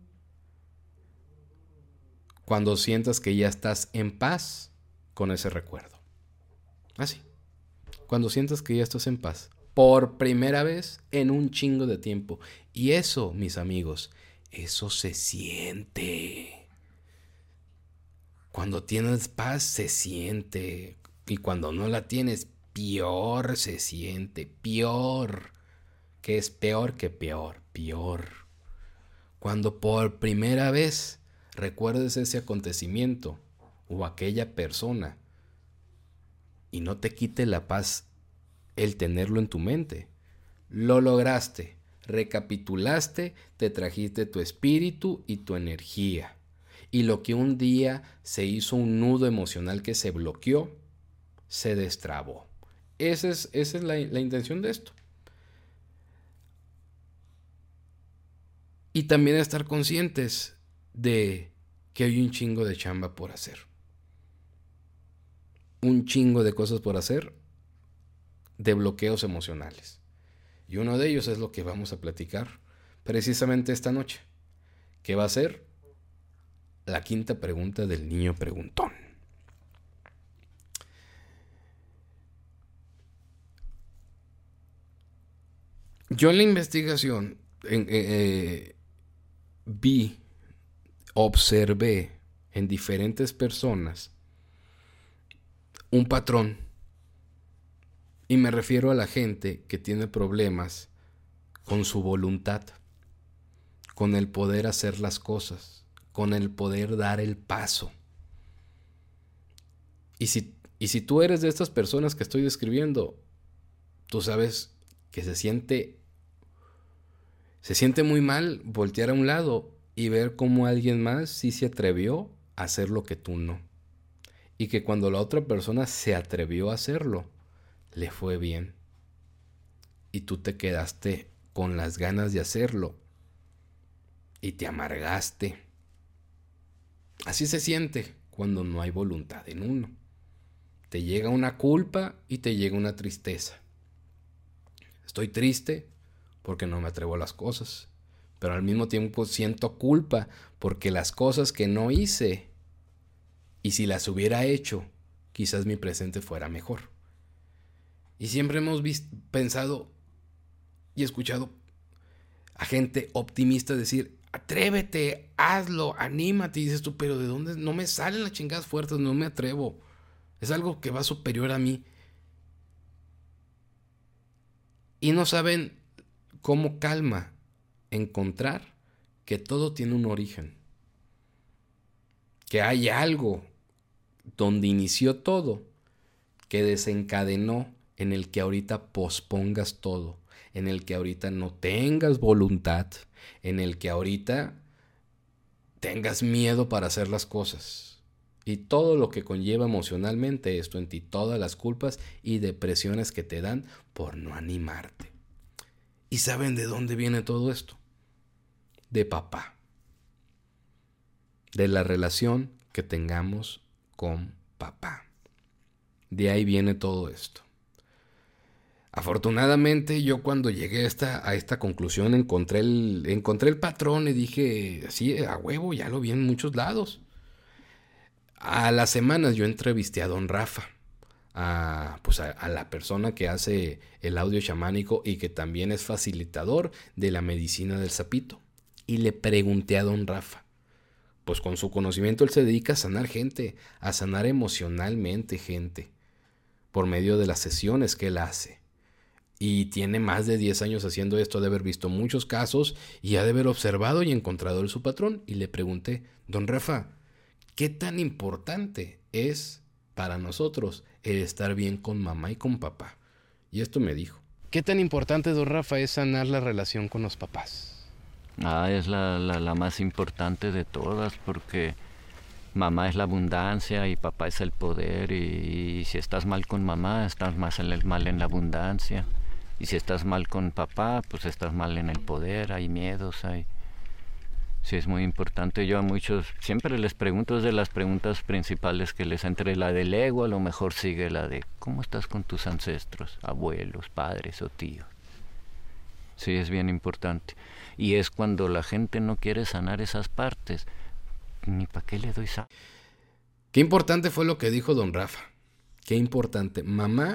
Cuando sientas que ya estás en paz con ese recuerdo. Así. Cuando sientas que ya estás en paz. Por primera vez en un chingo de tiempo. Y eso, mis amigos, eso se siente. Cuando tienes paz, se siente. Y cuando no la tienes, peor se siente. Peor. Que es peor que peor. Peor. Cuando por primera vez recuerdes ese acontecimiento o aquella persona y no te quite la paz el tenerlo en tu mente. Lo lograste, recapitulaste, te trajiste tu espíritu y tu energía. Y lo que un día se hizo un nudo emocional que se bloqueó, se destrabó. Esa es, esa es la, la intención de esto. Y también estar conscientes de que hay un chingo de chamba por hacer. Un chingo de cosas por hacer, de bloqueos emocionales. Y uno de ellos es lo que vamos a platicar precisamente esta noche, que va a ser la quinta pregunta del niño preguntón. Yo en la investigación en, eh, vi, observé en diferentes personas un patrón. Y me refiero a la gente que tiene problemas con su voluntad, con el poder hacer las cosas, con el poder dar el paso. Y si, y si tú eres de estas personas que estoy describiendo, tú sabes que se siente, se siente muy mal voltear a un lado y ver cómo alguien más sí se atrevió a hacer lo que tú no. Y que cuando la otra persona se atrevió a hacerlo, le fue bien. Y tú te quedaste con las ganas de hacerlo. Y te amargaste. Así se siente cuando no hay voluntad en uno. Te llega una culpa y te llega una tristeza. Estoy triste porque no me atrevo a las cosas. Pero al mismo tiempo siento culpa porque las cosas que no hice, y si las hubiera hecho, quizás mi presente fuera mejor. Y siempre hemos visto, pensado y escuchado a gente optimista decir, atrévete, hazlo, anímate. Y dices tú, pero ¿de dónde? No me salen las chingadas fuertes, no me atrevo. Es algo que va superior a mí. Y no saben cómo calma encontrar que todo tiene un origen. Que hay algo donde inició todo, que desencadenó en el que ahorita pospongas todo, en el que ahorita no tengas voluntad, en el que ahorita tengas miedo para hacer las cosas. Y todo lo que conlleva emocionalmente esto en ti, todas las culpas y depresiones que te dan por no animarte. ¿Y saben de dónde viene todo esto? De papá. De la relación que tengamos con papá. De ahí viene todo esto. Afortunadamente yo cuando llegué a esta, a esta conclusión encontré el, encontré el patrón y dije, así a huevo, ya lo vi en muchos lados. A las semanas yo entrevisté a don Rafa, a, pues a, a la persona que hace el audio chamánico y que también es facilitador de la medicina del sapito. Y le pregunté a don Rafa, pues con su conocimiento él se dedica a sanar gente, a sanar emocionalmente gente, por medio de las sesiones que él hace. Y tiene más de diez años haciendo esto, de haber visto muchos casos y ha de haber observado y encontrado el su patrón. Y le pregunté, don Rafa, ¿qué tan importante es para nosotros el estar bien con mamá y con papá? Y esto me dijo. ¿Qué tan importante, don Rafa, es sanar la relación con los papás? Ah, es la, la, la más importante de todas, porque mamá es la abundancia y papá es el poder, y, y si estás mal con mamá, estás más en el, mal en la abundancia, y si estás mal con papá, pues estás mal en el poder, hay miedos, hay... Sí, es muy importante. Yo a muchos siempre les pregunto, es de las preguntas principales que les entre la del ego, a lo mejor sigue la de ¿cómo estás con tus ancestros, abuelos, padres o tíos? Sí, es bien importante. Y es cuando la gente no quiere sanar esas partes, ni para qué le doy sal. Qué importante fue lo que dijo don Rafa. Qué importante. Mamá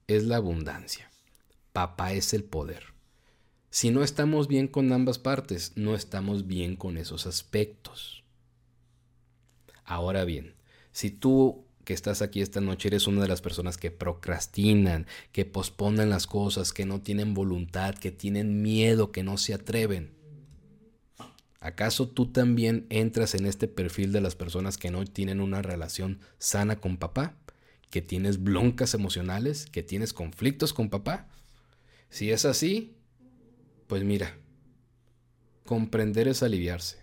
es la abundancia. Papá es el poder. Si no estamos bien con ambas partes, no estamos bien con esos aspectos. Ahora bien, si tú que estás aquí esta noche eres una de las personas que procrastinan, que posponen las cosas, que no tienen voluntad, que tienen miedo, que no se atreven, ¿acaso tú también entras en este perfil de las personas que no tienen una relación sana con papá? ¿Que tienes broncas emocionales? ¿Que tienes conflictos con papá? Si es así, pues mira, comprender es aliviarse.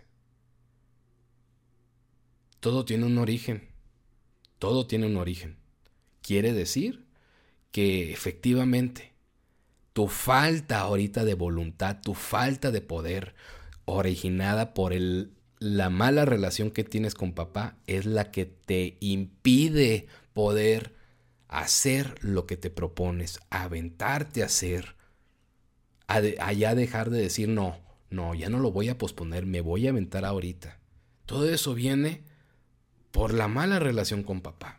Todo tiene un origen. Todo tiene un origen. Quiere decir que efectivamente tu falta ahorita de voluntad, tu falta de poder, originada por el, la mala relación que tienes con papá, es la que te impide poder hacer lo que te propones, aventarte a hacer, a, de, a ya dejar de decir no, no, ya no lo voy a posponer, me voy a aventar ahorita. Todo eso viene por la mala relación con papá.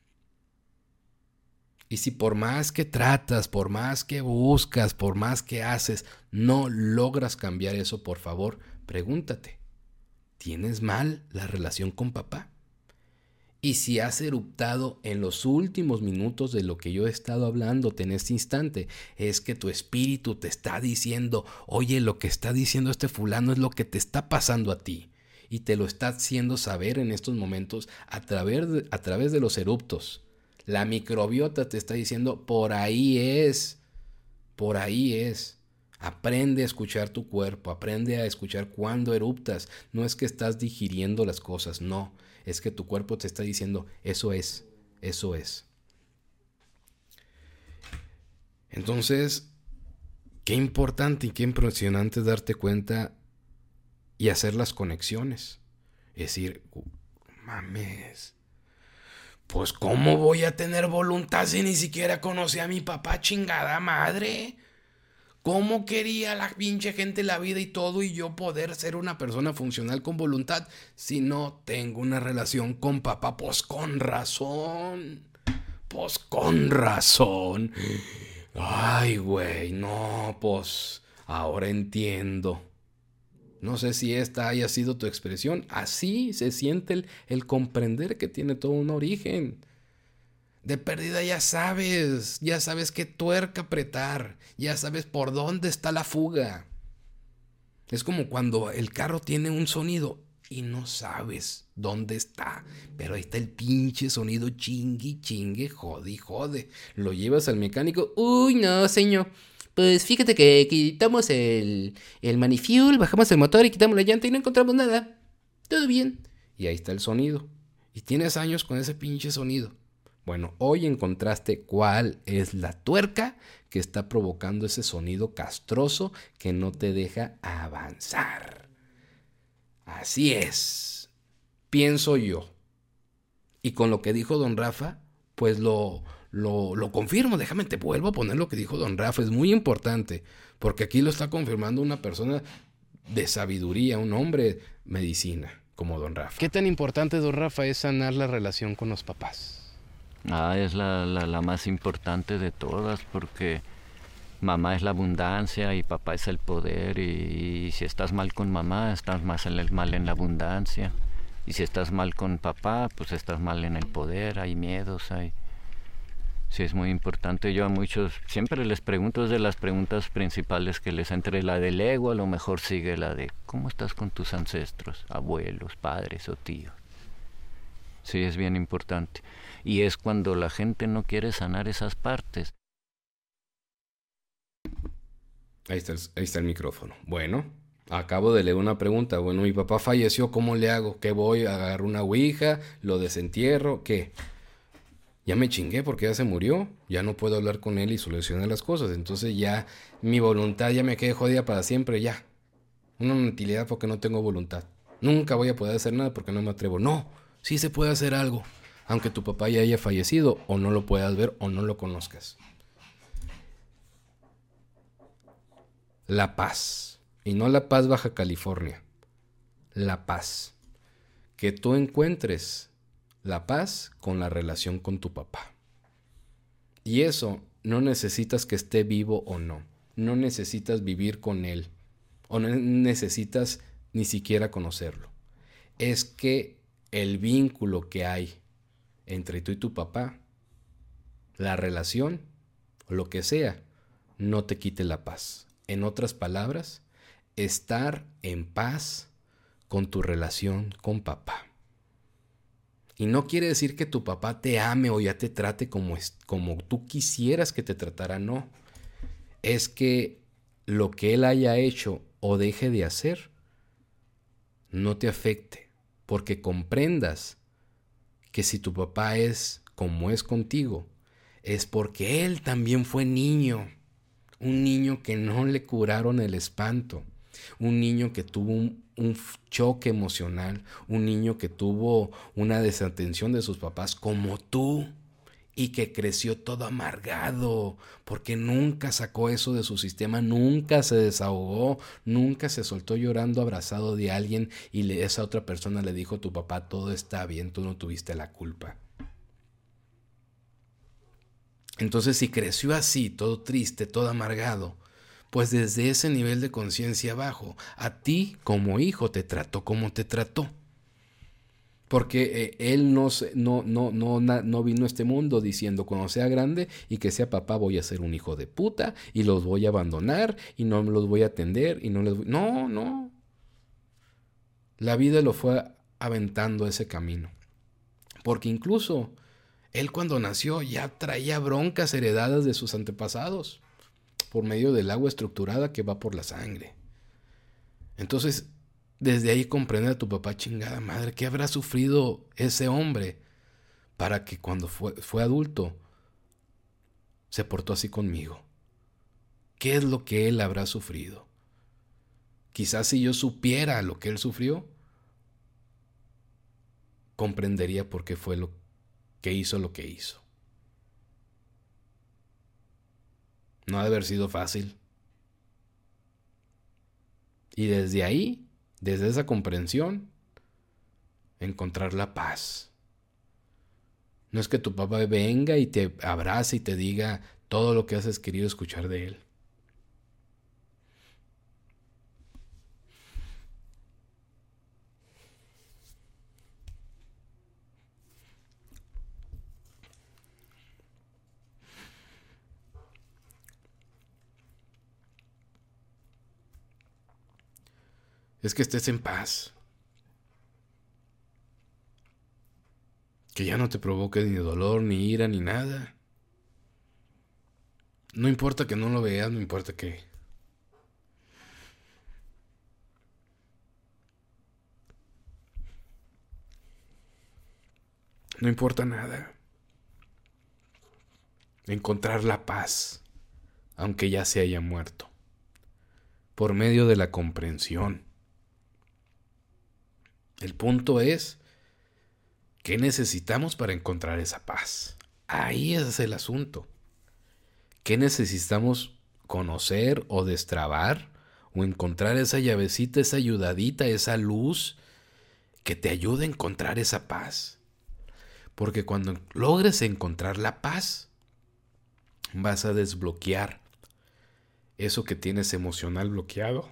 Y si por más que tratas, por más que buscas, por más que haces, no logras cambiar eso, por favor, pregúntate, ¿tienes mal la relación con papá? Y si has eruptado en los últimos minutos de lo que yo he estado hablándote en este instante, es que tu espíritu te está diciendo, oye, lo que está diciendo este fulano es lo que te está pasando a ti. Y te lo está haciendo saber en estos momentos a través de, a través de los eruptos. La microbiota te está diciendo, por ahí es, por ahí es. Aprende a escuchar tu cuerpo, aprende a escuchar cuando eruptas. No es que estás digiriendo las cosas, no. Es que tu cuerpo te está diciendo, eso es, eso es. Entonces, qué importante y qué impresionante darte cuenta y hacer las conexiones. Es decir, mames, pues ¿cómo voy a tener voluntad si ni siquiera conocí a mi papá, chingada madre? ¿Cómo quería la pinche gente la vida y todo y yo poder ser una persona funcional con voluntad si no tengo una relación con papá? Pues con razón, pues con razón. Ay, güey, no, pues ahora entiendo. No sé si esta haya sido tu expresión. Así se siente el, el comprender que tiene todo un origen. De pérdida ya sabes, ya sabes qué tuerca apretar, ya sabes por dónde está la fuga. Es como cuando el carro tiene un sonido y no sabes dónde está, pero ahí está el pinche sonido chingue, chingue, jode, jode. Lo llevas al mecánico, uy no señor, pues fíjate que quitamos el, el manifuel, bajamos el motor y quitamos la llanta y no encontramos nada. Todo bien. Y ahí está el sonido. Y tienes años con ese pinche sonido. Bueno, hoy encontraste cuál es la tuerca que está provocando ese sonido castroso que no te deja avanzar. Así es, pienso yo. Y con lo que dijo don Rafa, pues lo, lo, lo confirmo. Déjame, te vuelvo a poner lo que dijo don Rafa. Es muy importante, porque aquí lo está confirmando una persona de sabiduría, un hombre medicina como don Rafa. ¿Qué tan importante, don Rafa, es sanar la relación con los papás? Ah, es la, la, la más importante de todas, porque mamá es la abundancia y papá es el poder, y, y si estás mal con mamá, estás más en el, mal en la abundancia, y si estás mal con papá, pues estás mal en el poder, hay miedos, hay... Sí, es muy importante. Yo a muchos siempre les pregunto, es de las preguntas principales que les entre la del ego, a lo mejor sigue la de ¿cómo estás con tus ancestros, abuelos, padres o tíos? Sí, es bien importante. Y es cuando la gente no quiere sanar esas partes. Ahí está, el, ahí está el micrófono. Bueno, acabo de leer una pregunta. Bueno, mi papá falleció, ¿cómo le hago? ¿Qué voy? ¿A agarrar una ouija? ¿Lo desentierro? ¿Qué? Ya me chingué porque ya se murió. Ya no puedo hablar con él y solucionar las cosas. Entonces ya mi voluntad ya me quedé jodida para siempre, ya. Una inutilidad porque no tengo voluntad. Nunca voy a poder hacer nada porque no me atrevo. No, sí se puede hacer algo. Aunque tu papá ya haya fallecido o no lo puedas ver o no lo conozcas. La paz. Y no la paz Baja California. La paz. Que tú encuentres la paz con la relación con tu papá. Y eso no necesitas que esté vivo o no. No necesitas vivir con él. O no necesitas ni siquiera conocerlo. Es que el vínculo que hay entre tú y tu papá, la relación, o lo que sea, no te quite la paz. En otras palabras, estar en paz con tu relación con papá. Y no quiere decir que tu papá te ame o ya te trate como, es, como tú quisieras que te tratara, no. Es que lo que él haya hecho o deje de hacer no te afecte, porque comprendas que si tu papá es como es contigo, es porque él también fue niño, un niño que no le curaron el espanto, un niño que tuvo un, un choque emocional, un niño que tuvo una desatención de sus papás como tú, y que creció todo amargado, porque nunca sacó eso de su sistema, nunca se desahogó, nunca se soltó llorando abrazado de alguien y le, esa otra persona le dijo: tu papá, todo está bien, tú no tuviste la culpa. Entonces, si creció así, todo triste, todo amargado, pues desde ese nivel de conciencia bajo, a ti como hijo te trató como te trató. Porque eh, él no, no, no, no, no vino a este mundo diciendo: cuando sea grande y que sea papá voy a ser un hijo de puta y los voy a abandonar y no los voy a atender y no les voy... No, no. La vida lo fue aventando ese camino. Porque incluso él cuando nació ya traía broncas heredadas de sus antepasados por medio del agua estructurada que va por la sangre. Entonces, desde ahí comprende a tu papá, chingada madre, ¿qué habrá sufrido ese hombre para que cuando fue, fue adulto se portó así conmigo? ¿Qué es lo que él habrá sufrido? Quizás si yo supiera lo que él sufrió, comprendería por qué fue lo que hizo lo que hizo. No ha de haber sido fácil. Y desde ahí, desde esa comprensión, encontrar la paz. No es que tu papá venga y te abrace y te diga todo lo que has querido escuchar de él. Es que estés en paz. Que ya no te provoque ni dolor, ni ira, ni nada. No importa que no lo veas, no importa que... No importa nada. Encontrar la paz, aunque ya se haya muerto, por medio de la comprensión. El punto es, ¿qué necesitamos para encontrar esa paz? Ahí es el asunto. ¿Qué necesitamos conocer o destrabar o encontrar esa llavecita, esa ayudadita, esa luz que te ayude a encontrar esa paz? Porque cuando logres encontrar la paz, vas a desbloquear eso que tienes emocional bloqueado.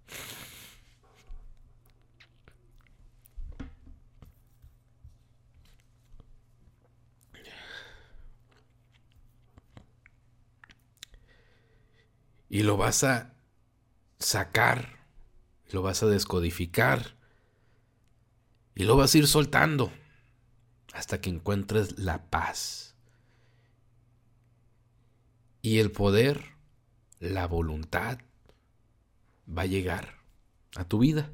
Y lo vas a sacar, lo vas a descodificar y lo vas a ir soltando hasta que encuentres la paz. Y el poder, la voluntad, va a llegar a tu vida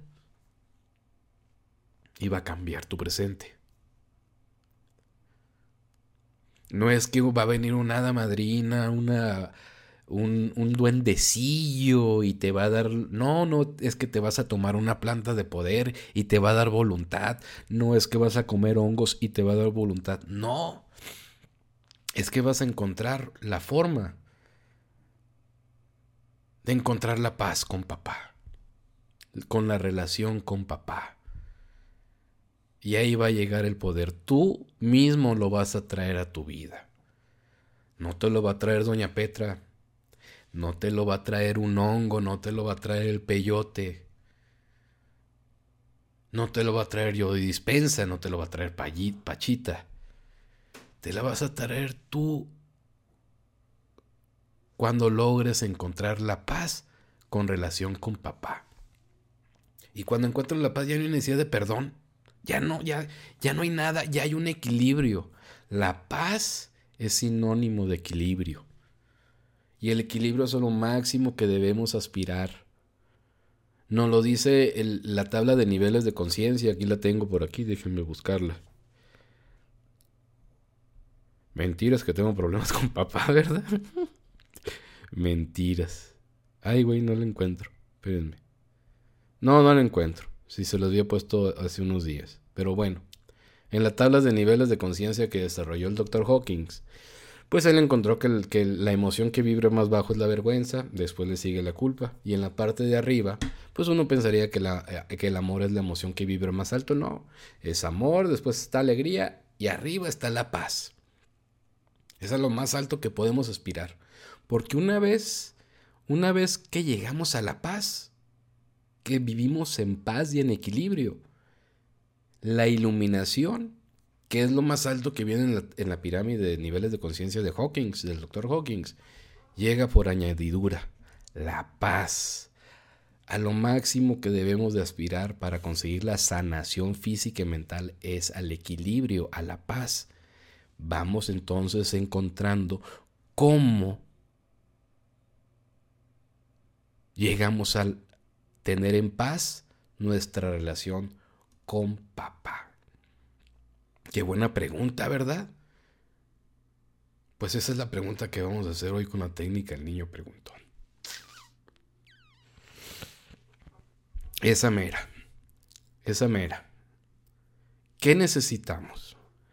y va a cambiar tu presente. No es que va a venir una hada madrina, una... Un, un duendecillo y te va a dar... No, no es que te vas a tomar una planta de poder y te va a dar voluntad. No es que vas a comer hongos y te va a dar voluntad. No. Es que vas a encontrar la forma de encontrar la paz con papá. Con la relación con papá. Y ahí va a llegar el poder. Tú mismo lo vas a traer a tu vida. No te lo va a traer doña Petra. No te lo va a traer un hongo, no te lo va a traer el peyote. No te lo va a traer yo de dispensa, no te lo va a traer Pachita. Te la vas a traer tú cuando logres encontrar la paz con relación con papá. Y cuando encuentres la paz ya no hay necesidad de perdón. Ya no, ya, ya no hay nada, ya hay un equilibrio. La paz es sinónimo de equilibrio. Y el equilibrio es lo máximo que debemos aspirar. Nos lo dice el, la tabla de niveles de conciencia. Aquí la tengo por aquí, déjenme buscarla. Mentiras que tengo problemas con papá, ¿verdad? Mentiras. Ay, güey, no la encuentro. Espérenme. No, no la encuentro. Si se los había puesto hace unos días. Pero bueno, en las tablas de niveles de conciencia que desarrolló el doctor Hawkins, pues él encontró que, el, que la emoción que vibra más bajo es la vergüenza, después le sigue la culpa, y en la parte de arriba, pues uno pensaría que, la, que el amor es la emoción que vibra más alto. No, es amor, después está alegría, y arriba está la paz. Eso es lo más alto que podemos aspirar, porque una vez, una vez que llegamos a la paz, que vivimos en paz y en equilibrio, la iluminación, que es lo más alto que viene en la, en la pirámide de niveles de conciencia de Hawkins, del doctor Hawkins, llega por añadidura, la paz, a lo máximo que debemos de aspirar para conseguir la sanación física y mental es al equilibrio, a la paz. Vamos entonces encontrando cómo llegamos a tener en paz nuestra relación con papá. Qué buena pregunta, ¿verdad? Pues esa es la pregunta que vamos a hacer hoy con la técnica del niño preguntón. Esa mera, esa mera. ¿Qué necesitamos?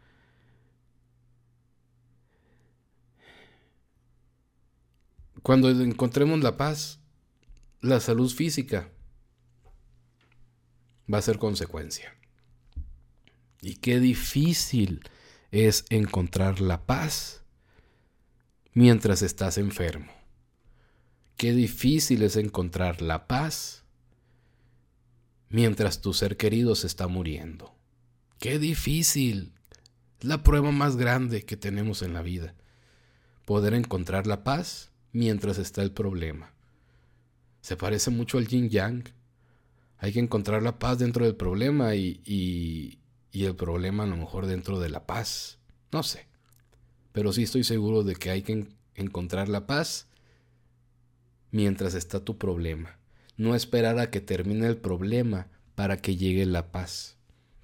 Cuando encontremos la paz, la salud física va a ser consecuencia. Y qué difícil es encontrar la paz mientras estás enfermo. Qué difícil es encontrar la paz mientras tu ser querido se está muriendo. Qué difícil. Es la prueba más grande que tenemos en la vida. Poder encontrar la paz mientras está el problema. Se parece mucho al yin yang. Hay que encontrar la paz dentro del problema y, y, y el problema a lo mejor dentro de la paz. No sé. Pero sí estoy seguro de que hay que en- encontrar la paz mientras está tu problema. No esperar a que termine el problema para que llegue la paz.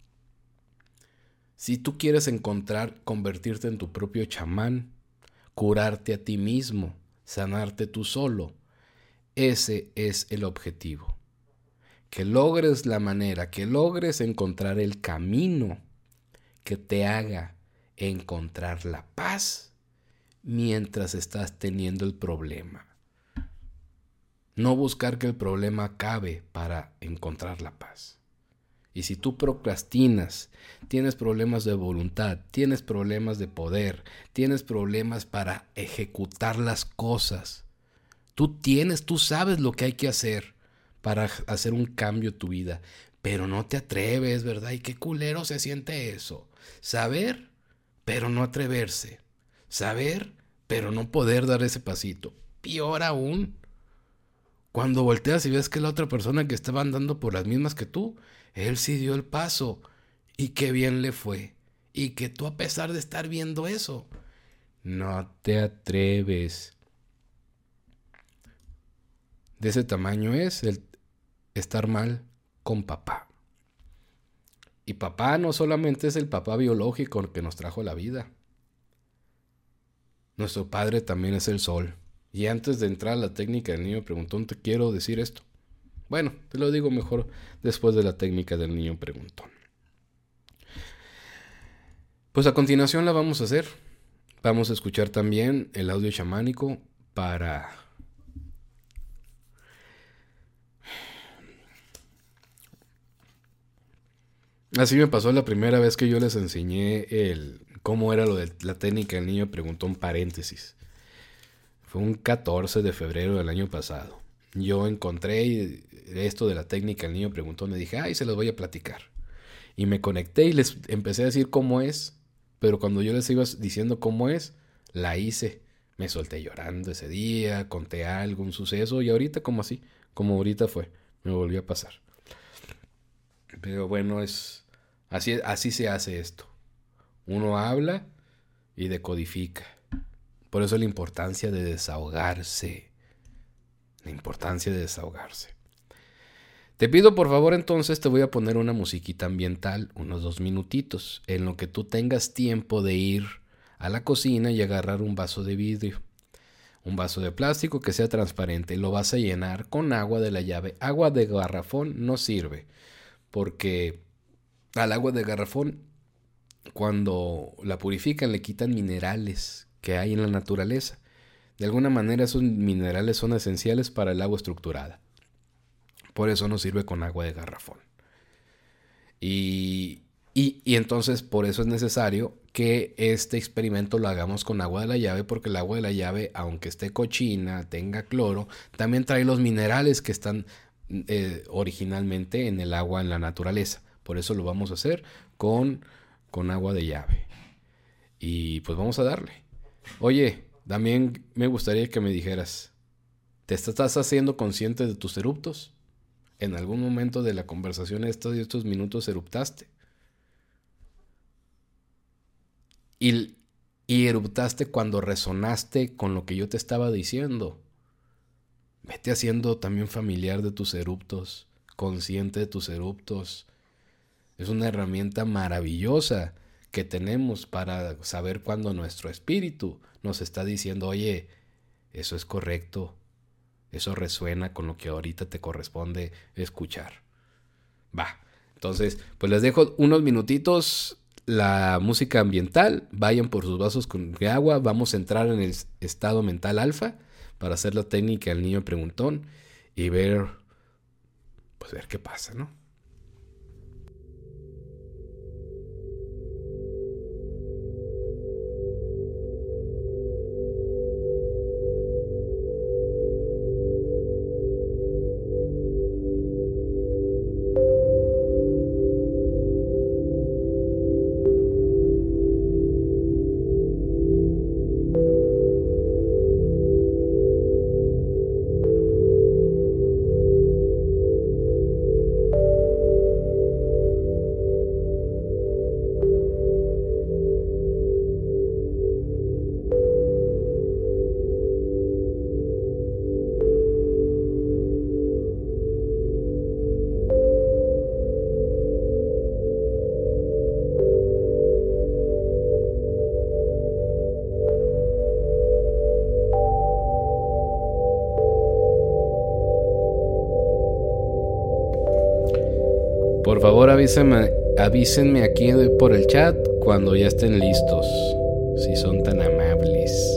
Si tú quieres encontrar, convertirte en tu propio chamán, curarte a ti mismo, sanarte tú solo, ese es el objetivo. Que logres la manera, que logres encontrar el camino que te haga encontrar la paz mientras estás teniendo el problema. No buscar que el problema acabe para encontrar la paz. Y si tú procrastinas, tienes problemas de voluntad, tienes problemas de poder, tienes problemas para ejecutar las cosas, tú tienes, tú sabes lo que hay que hacer para hacer un cambio en tu vida, pero no te atreves, ¿verdad? Y qué culero se siente eso. Saber, pero no atreverse. Saber, pero no poder dar ese pasito. Peor aún, cuando volteas y ves que la otra persona que estaba andando por las mismas que tú, él sí dio el paso y qué bien le fue. Y que tú, a pesar de estar viendo eso, no te atreves. De ese tamaño es el estar mal con papá. Y papá no solamente es el papá biológico que nos trajo la vida. Nuestro padre también es el sol. Y antes de entrar a la técnica del niño preguntón, te quiero decir esto. Bueno, te lo digo mejor después de la técnica del niño preguntón. Pues a continuación la vamos a hacer. Vamos a escuchar también el audio chamánico para... Así me pasó la primera vez que yo les enseñé el cómo era lo de la técnica del niño preguntó un paréntesis. Fue un catorce de febrero del año pasado. Yo encontré esto de la técnica del niño preguntó, me dije, ay, se los voy a platicar. Y me conecté y les empecé a decir cómo es, pero cuando yo les iba diciendo cómo es, la hice. Me solté llorando ese día, conté algo, un suceso, y ahorita como así, como ahorita fue, me volvió a pasar. Pero bueno, es así, así se hace esto. Uno habla y decodifica. Por eso la importancia de desahogarse. La importancia de desahogarse. Te pido por favor entonces, te voy a poner una musiquita ambiental, unos dos minutitos, en lo que tú tengas tiempo de ir a la cocina y agarrar un vaso de vidrio. Un vaso de plástico que sea transparente. Lo vas a llenar con agua de la llave. Agua de garrafón no sirve. Porque al agua de garrafón, cuando la purifican, le quitan minerales que hay en la naturaleza. De alguna manera esos minerales son esenciales para el agua estructurada. Por eso no sirve con agua de garrafón. Y, y, y entonces por eso es necesario que este experimento lo hagamos con agua de la llave, porque el agua de la llave, aunque esté cochina, tenga cloro, también trae los minerales que están eh, originalmente en el agua en la naturaleza. Por eso lo vamos a hacer con, con agua de llave. Y pues vamos a darle. Oye, también me gustaría que me dijeras, ¿te estás haciendo consciente de tus eruptos? ¿En algún momento de la conversación estos, estos minutos eruptaste? Y, y eruptaste cuando resonaste con lo que yo te estaba diciendo. Vete haciendo también familiar de tus eruptos, consciente de tus eruptos. Es una herramienta maravillosa que tenemos para saber cuando nuestro espíritu nos está diciendo, oye, eso es correcto, eso resuena con lo que ahorita te corresponde escuchar. Va, entonces, pues les dejo unos minutitos la música ambiental, vayan por sus vasos con agua, vamos a entrar en el estado mental alfa para hacer la técnica del niño preguntón y ver, pues ver qué pasa, ¿no? Por favor avísenme, avísenme aquí por el chat cuando ya estén listos, si son tan amables.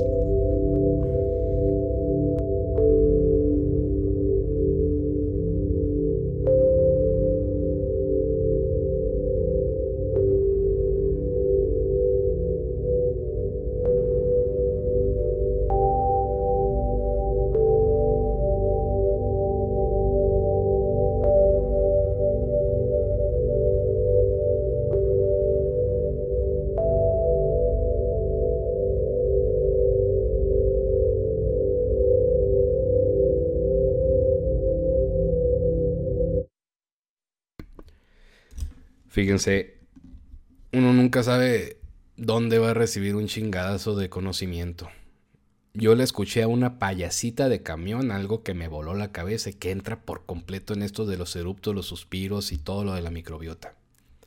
Fíjense, uno nunca sabe dónde va a recibir un chingadazo de conocimiento. Yo le escuché a una payasita de camión algo que me voló la cabeza y que entra por completo en esto de los eruptos, los suspiros y todo lo de la microbiota.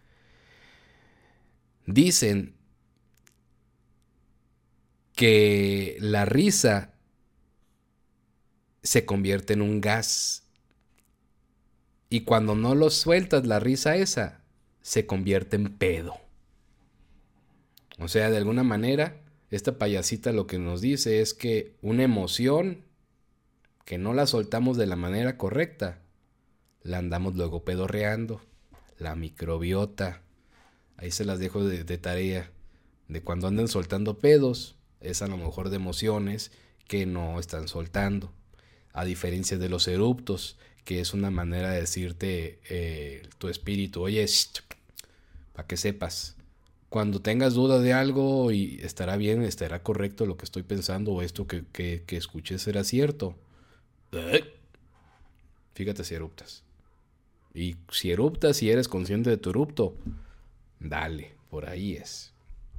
Dicen que la risa se convierte en un gas y cuando no lo sueltas la risa esa se convierte en pedo. O sea, de alguna manera, esta payasita lo que nos dice es que una emoción que no la soltamos de la manera correcta, la andamos luego pedorreando. La microbiota. Ahí se las dejo de, de tarea. de cuando andan soltando pedos, es a lo mejor de emociones que no están soltando. A diferencia de los eruptos, que es una manera de decirte eh, tu espíritu, oye, para que sepas, cuando tengas duda de algo y estará bien, estará correcto lo que estoy pensando o esto que, que, que escuché será cierto. Fíjate si eruptas. Y si eruptas y eres consciente de tu erupto, dale, por ahí es.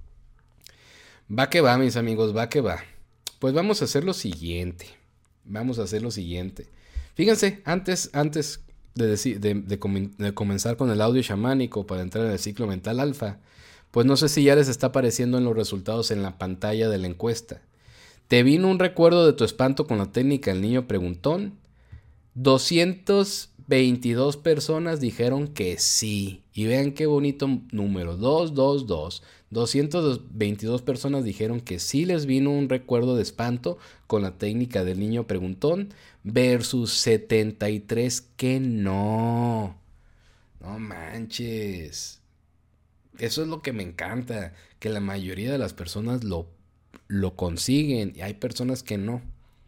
Va que va, mis amigos, va que va. Pues vamos a hacer lo siguiente. Vamos a hacer lo siguiente. Fíjense, antes, antes de, decir, de, de, com- de comenzar con el audio chamánico para entrar en el ciclo mental alfa, pues no sé si ya les está apareciendo en los resultados en la pantalla de la encuesta. ¿Te vino un recuerdo de tu espanto con la técnica del niño preguntón? doscientas veintidós personas dijeron que sí. Y vean qué bonito número, doscientos veintidós. doscientas veintidós personas dijeron que sí les vino un recuerdo de espanto con la técnica del niño preguntón versus setenta y tres que no. No manches. Eso es lo que me encanta, que la mayoría de las personas lo, lo consiguen y hay personas que no.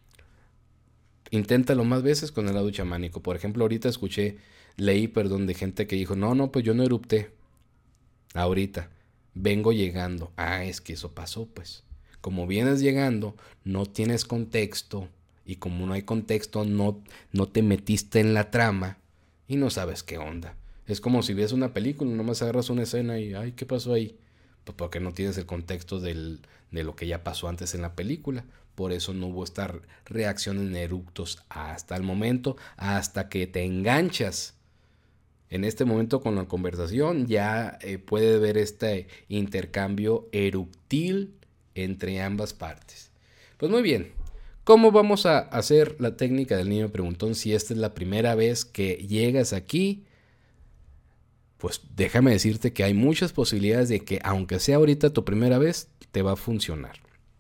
Inténtalo más veces con el audio chamánico. Por ejemplo, ahorita escuché, leí, perdón, de gente que dijo, no, no, pues yo no erupté. Ahorita, vengo llegando. Ah, es que eso pasó, pues. Como vienes llegando, no tienes contexto. Y como no hay contexto, no, no te metiste en la trama y no sabes qué onda. Es como si ves una película, nomás agarras una escena y, ay, ¿qué pasó ahí? Pues porque no tienes el contexto del, de lo que ya pasó antes en la película. Por eso no hubo esta reacción en eructos hasta el momento, hasta que te enganchas. En este momento con la conversación ya eh, puede ver este intercambio eructil entre ambas partes. Pues muy bien, ¿cómo vamos a hacer la técnica del niño preguntón si esta es la primera vez que llegas aquí? Pues déjame decirte que hay muchas posibilidades de que aunque sea ahorita tu primera vez, te va a funcionar.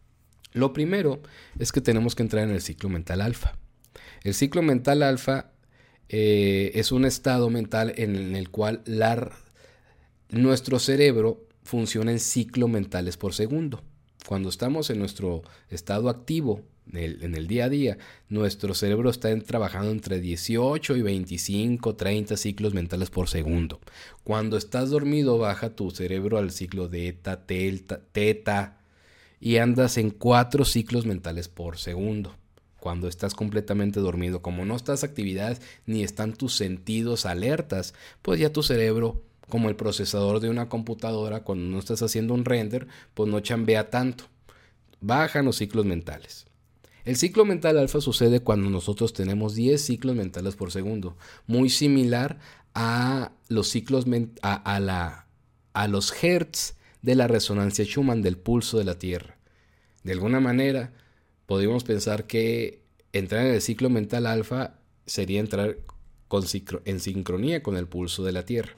Lo primero es que tenemos que entrar en el ciclo mental alfa. El ciclo mental alfa eh, es un estado mental en el cual la, nuestro cerebro funciona en ciclos mentales por segundo. Cuando estamos en nuestro estado activo, en el, en el día a día, nuestro cerebro está en, trabajando entre dieciocho y veinticinco, treinta ciclos mentales por segundo. Cuando estás dormido, baja tu cerebro al ciclo de eta, delta, teta, y andas en cuatro ciclos mentales por segundo. Cuando estás completamente dormido, como no estás actividades ni están tus sentidos alertas, pues ya tu cerebro, como el procesador de una computadora, cuando no estás haciendo un render, pues no chambea tanto. Bajan los ciclos mentales. El ciclo mental alfa sucede cuando nosotros tenemos diez ciclos mentales por segundo, muy similar a los ciclos a, a, la, a los hertz de la resonancia Schumann del pulso de la Tierra. De alguna manera, podríamos pensar que entrar en el ciclo mental alfa sería entrar con, en sincronía con el pulso de la Tierra.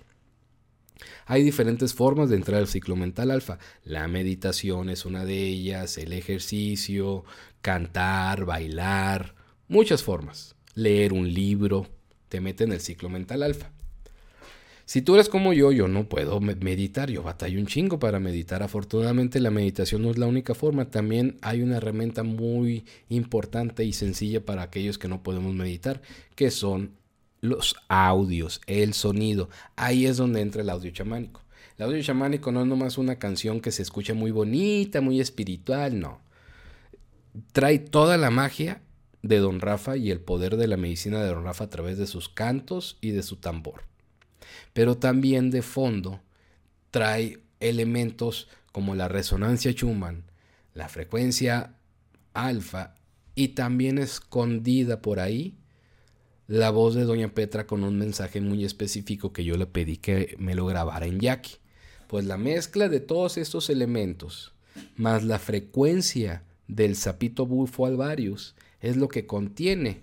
Hay diferentes formas de entrar al ciclo mental alfa. La meditación es una de ellas, el ejercicio, cantar, bailar, muchas formas. Leer un libro te mete en el ciclo mental alfa. Si tú eres como yo, yo no puedo meditar, yo batallo un chingo para meditar. Afortunadamente la meditación no es la única forma, también hay una herramienta muy importante y sencilla para aquellos que no podemos meditar, que son los audios, el sonido. Ahí es donde entra el audio chamánico. El audio chamánico no es nomás una canción que se escucha muy bonita, muy espiritual, no. Trae toda la magia de Don Rafa y el poder de la medicina de Don Rafa a través de sus cantos y de su tambor. Pero también de fondo trae elementos como la resonancia Schumann, la frecuencia alfa y también escondida por ahí la voz de Doña Petra con un mensaje muy específico que yo le pedí que me lo grabara en Yaqui. Pues la mezcla de todos estos elementos más la frecuencia del sapito bufo alvarius es lo que contiene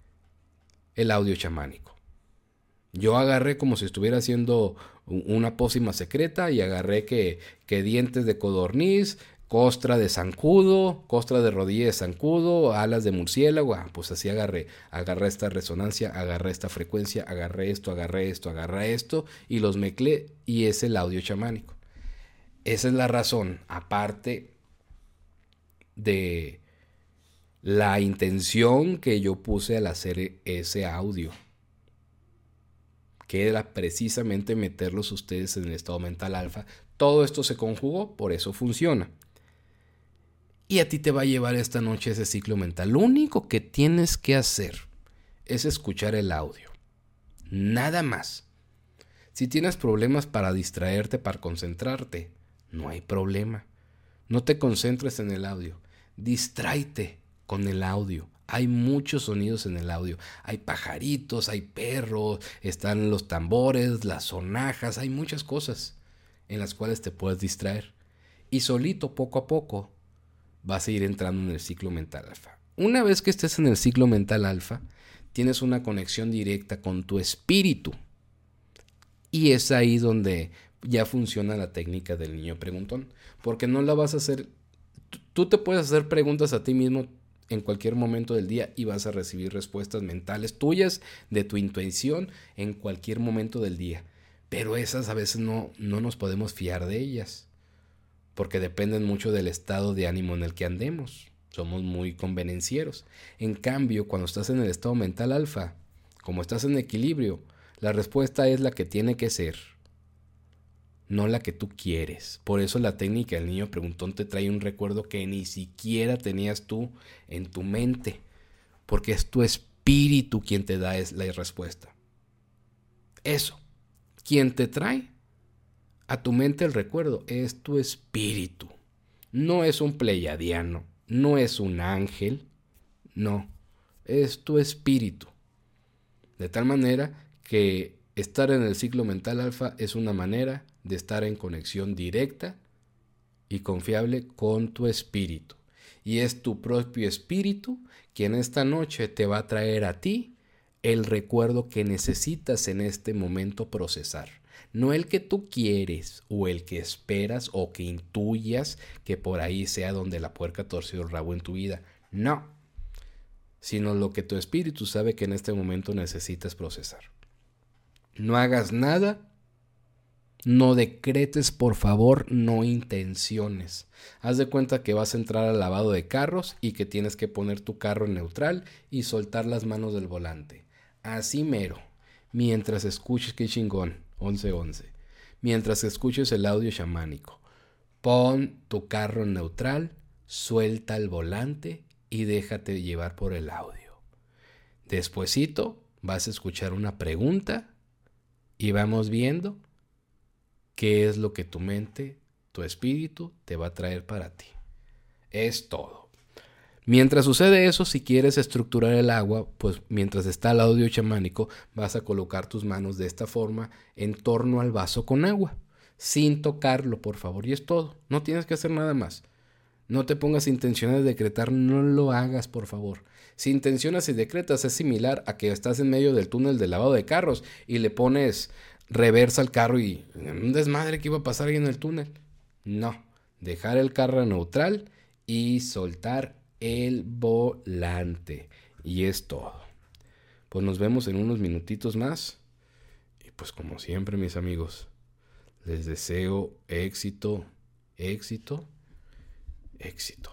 el audio chamánico. Yo agarré como si estuviera haciendo una pócima secreta y agarré que, que dientes de codorniz, costra de zancudo, costra de rodilla de zancudo, alas de murciélago. Ah, pues así agarré, agarré esta resonancia, agarré esta frecuencia, agarré esto, agarré esto, agarré esto y los mezclé y es el audio chamánico. Esa es la razón, aparte de la intención que yo puse al hacer ese audio, que era precisamente meterlos ustedes en el estado mental alfa. Todo esto se conjugó, por eso funciona. Y a ti te va a llevar esta noche ese ciclo mental. Lo único que tienes que hacer es escuchar el audio. Nada más. Si tienes problemas para distraerte, para concentrarte, no hay problema. No te concentres en el audio. Distráete con el audio. Hay muchos sonidos en el audio. Hay pajaritos, hay perros, están los tambores, las sonajas. Hay muchas cosas en las cuales te puedes distraer. Y solito, poco a poco, vas a ir entrando en el ciclo mental alfa. Una vez que estés en el ciclo mental alfa, tienes una conexión directa con tu espíritu. Y es ahí donde ya funciona la técnica del niño preguntón. Porque no la vas a hacer... Tú te puedes hacer preguntas a ti mismo en cualquier momento del día y vas a recibir respuestas mentales tuyas, de tu intuición, en cualquier momento del día. Pero esas a veces no, no nos podemos fiar de ellas. Porque dependen mucho del estado de ánimo en el que andemos. Somos muy convenencieros. En cambio, cuando estás en el estado mental alfa, como estás en equilibrio, la respuesta es la que tiene que ser, no la que tú quieres. Por eso la técnica del niño preguntón te trae un recuerdo que ni siquiera tenías tú en tu mente, porque es tu espíritu quien te da la respuesta. Eso, quien te trae a tu mente el recuerdo es tu espíritu. No es un pleiadiano, no es un ángel, no, es tu espíritu. De tal manera que estar en el ciclo mental alfa es una manera de estar en conexión directa y confiable con tu espíritu. Y es tu propio espíritu quien esta noche te va a traer a ti el recuerdo que necesitas en este momento procesar. No el que tú quieres o el que esperas o que intuyas que por ahí sea donde la puerca torció el rabo en tu vida. No, sino lo que tu espíritu sabe que en este momento necesitas procesar. No hagas nada, no decretes, por favor, no intenciones. Haz de cuenta que vas a entrar al lavado de carros y que tienes que poner tu carro en neutral y soltar las manos del volante. Así mero, mientras escuches, qué chingón, once once, mientras escuches el audio chamánico. Pon tu carro en neutral, suelta el volante y déjate llevar por el audio. Despuesito vas a escuchar una pregunta y vamos viendo qué es lo que tu mente, tu espíritu te va a traer para ti. Es todo. Mientras sucede eso, si quieres estructurar el agua, pues mientras está el audio chamánico, vas a colocar tus manos de esta forma en torno al vaso con agua, sin tocarlo, por favor, y es todo. No tienes que hacer nada más. No te pongas intenciones de decretar, no lo hagas, por favor. Si intencionas y decretas, es similar a que estás en medio del túnel de lavado de carros y le pones reversa al carro y un desmadre que iba a pasar ahí en el túnel. No, dejar el carro neutral y soltar el volante. Y es todo. Pues nos vemos en unos minutitos más. Y pues como siempre, mis amigos, les deseo éxito, éxito, éxito.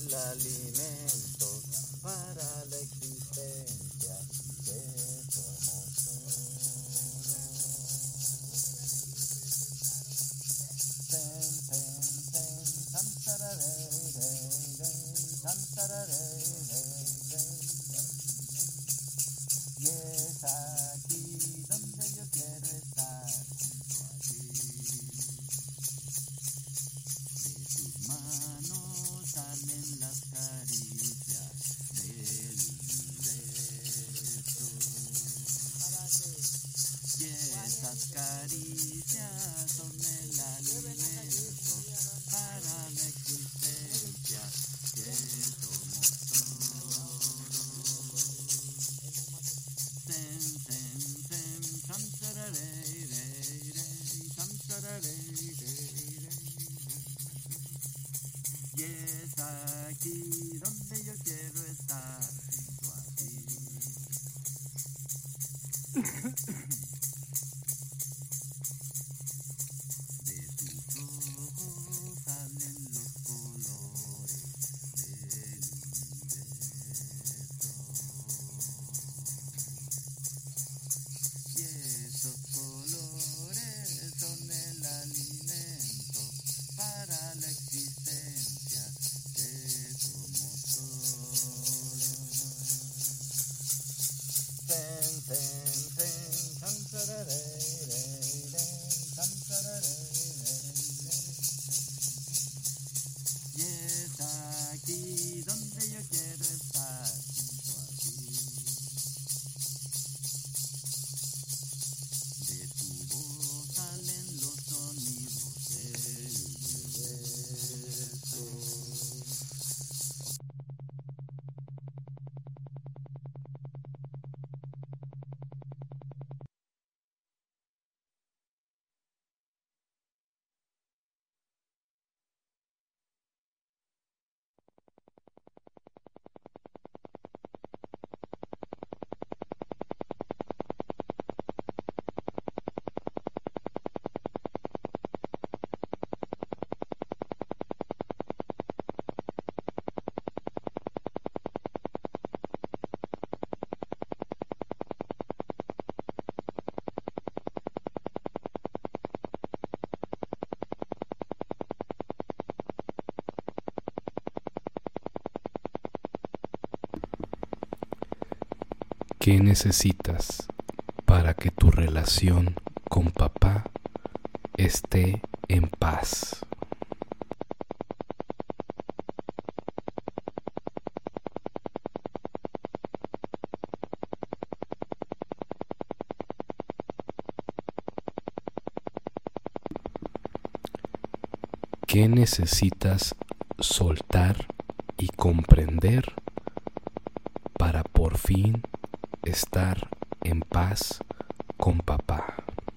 el alimento para la existencia que somos y es aquí donde yo quiero estar, junto a ti. De tus manos salen las caricias del universo. Y esas caricias son el alimento para la existencia que somos todos. Sen, sen, sen, san, sararey, rey, rey, san, sararey, rey, rey. Y es aquí donde yo quiero estar, junto a ti. De tus ojos salen los colores del universo. Y esos colores son el alimento para la existencia que somos todos. Sen, sen, sen, san, sararey, rey, rey, san, sararey, rey, rey. Y es aquí donde yo quiero estar, junto a ti. De tu voz salen los sonidos del universo. ¿Qué necesitas para que tu relación con papá esté en paz? ¿Qué necesitas soltar y comprender para por fin estar en paz con papá?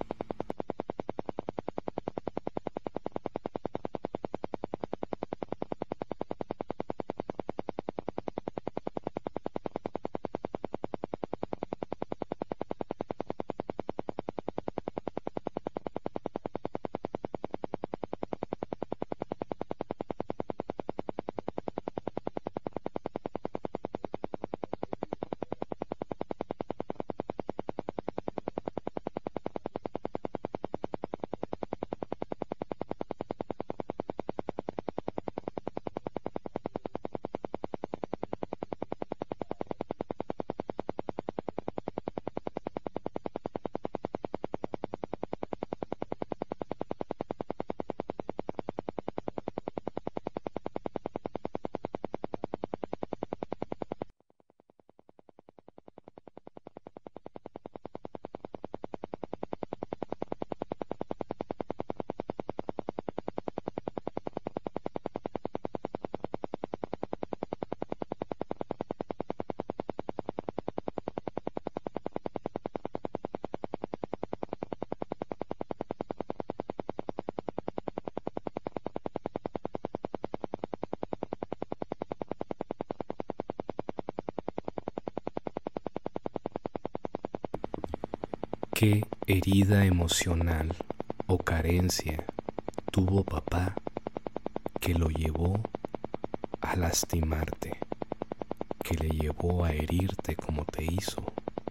¿Qué herida emocional o carencia tuvo papá que lo llevó a a lastimarte, que le llevó a herirte como te hizo.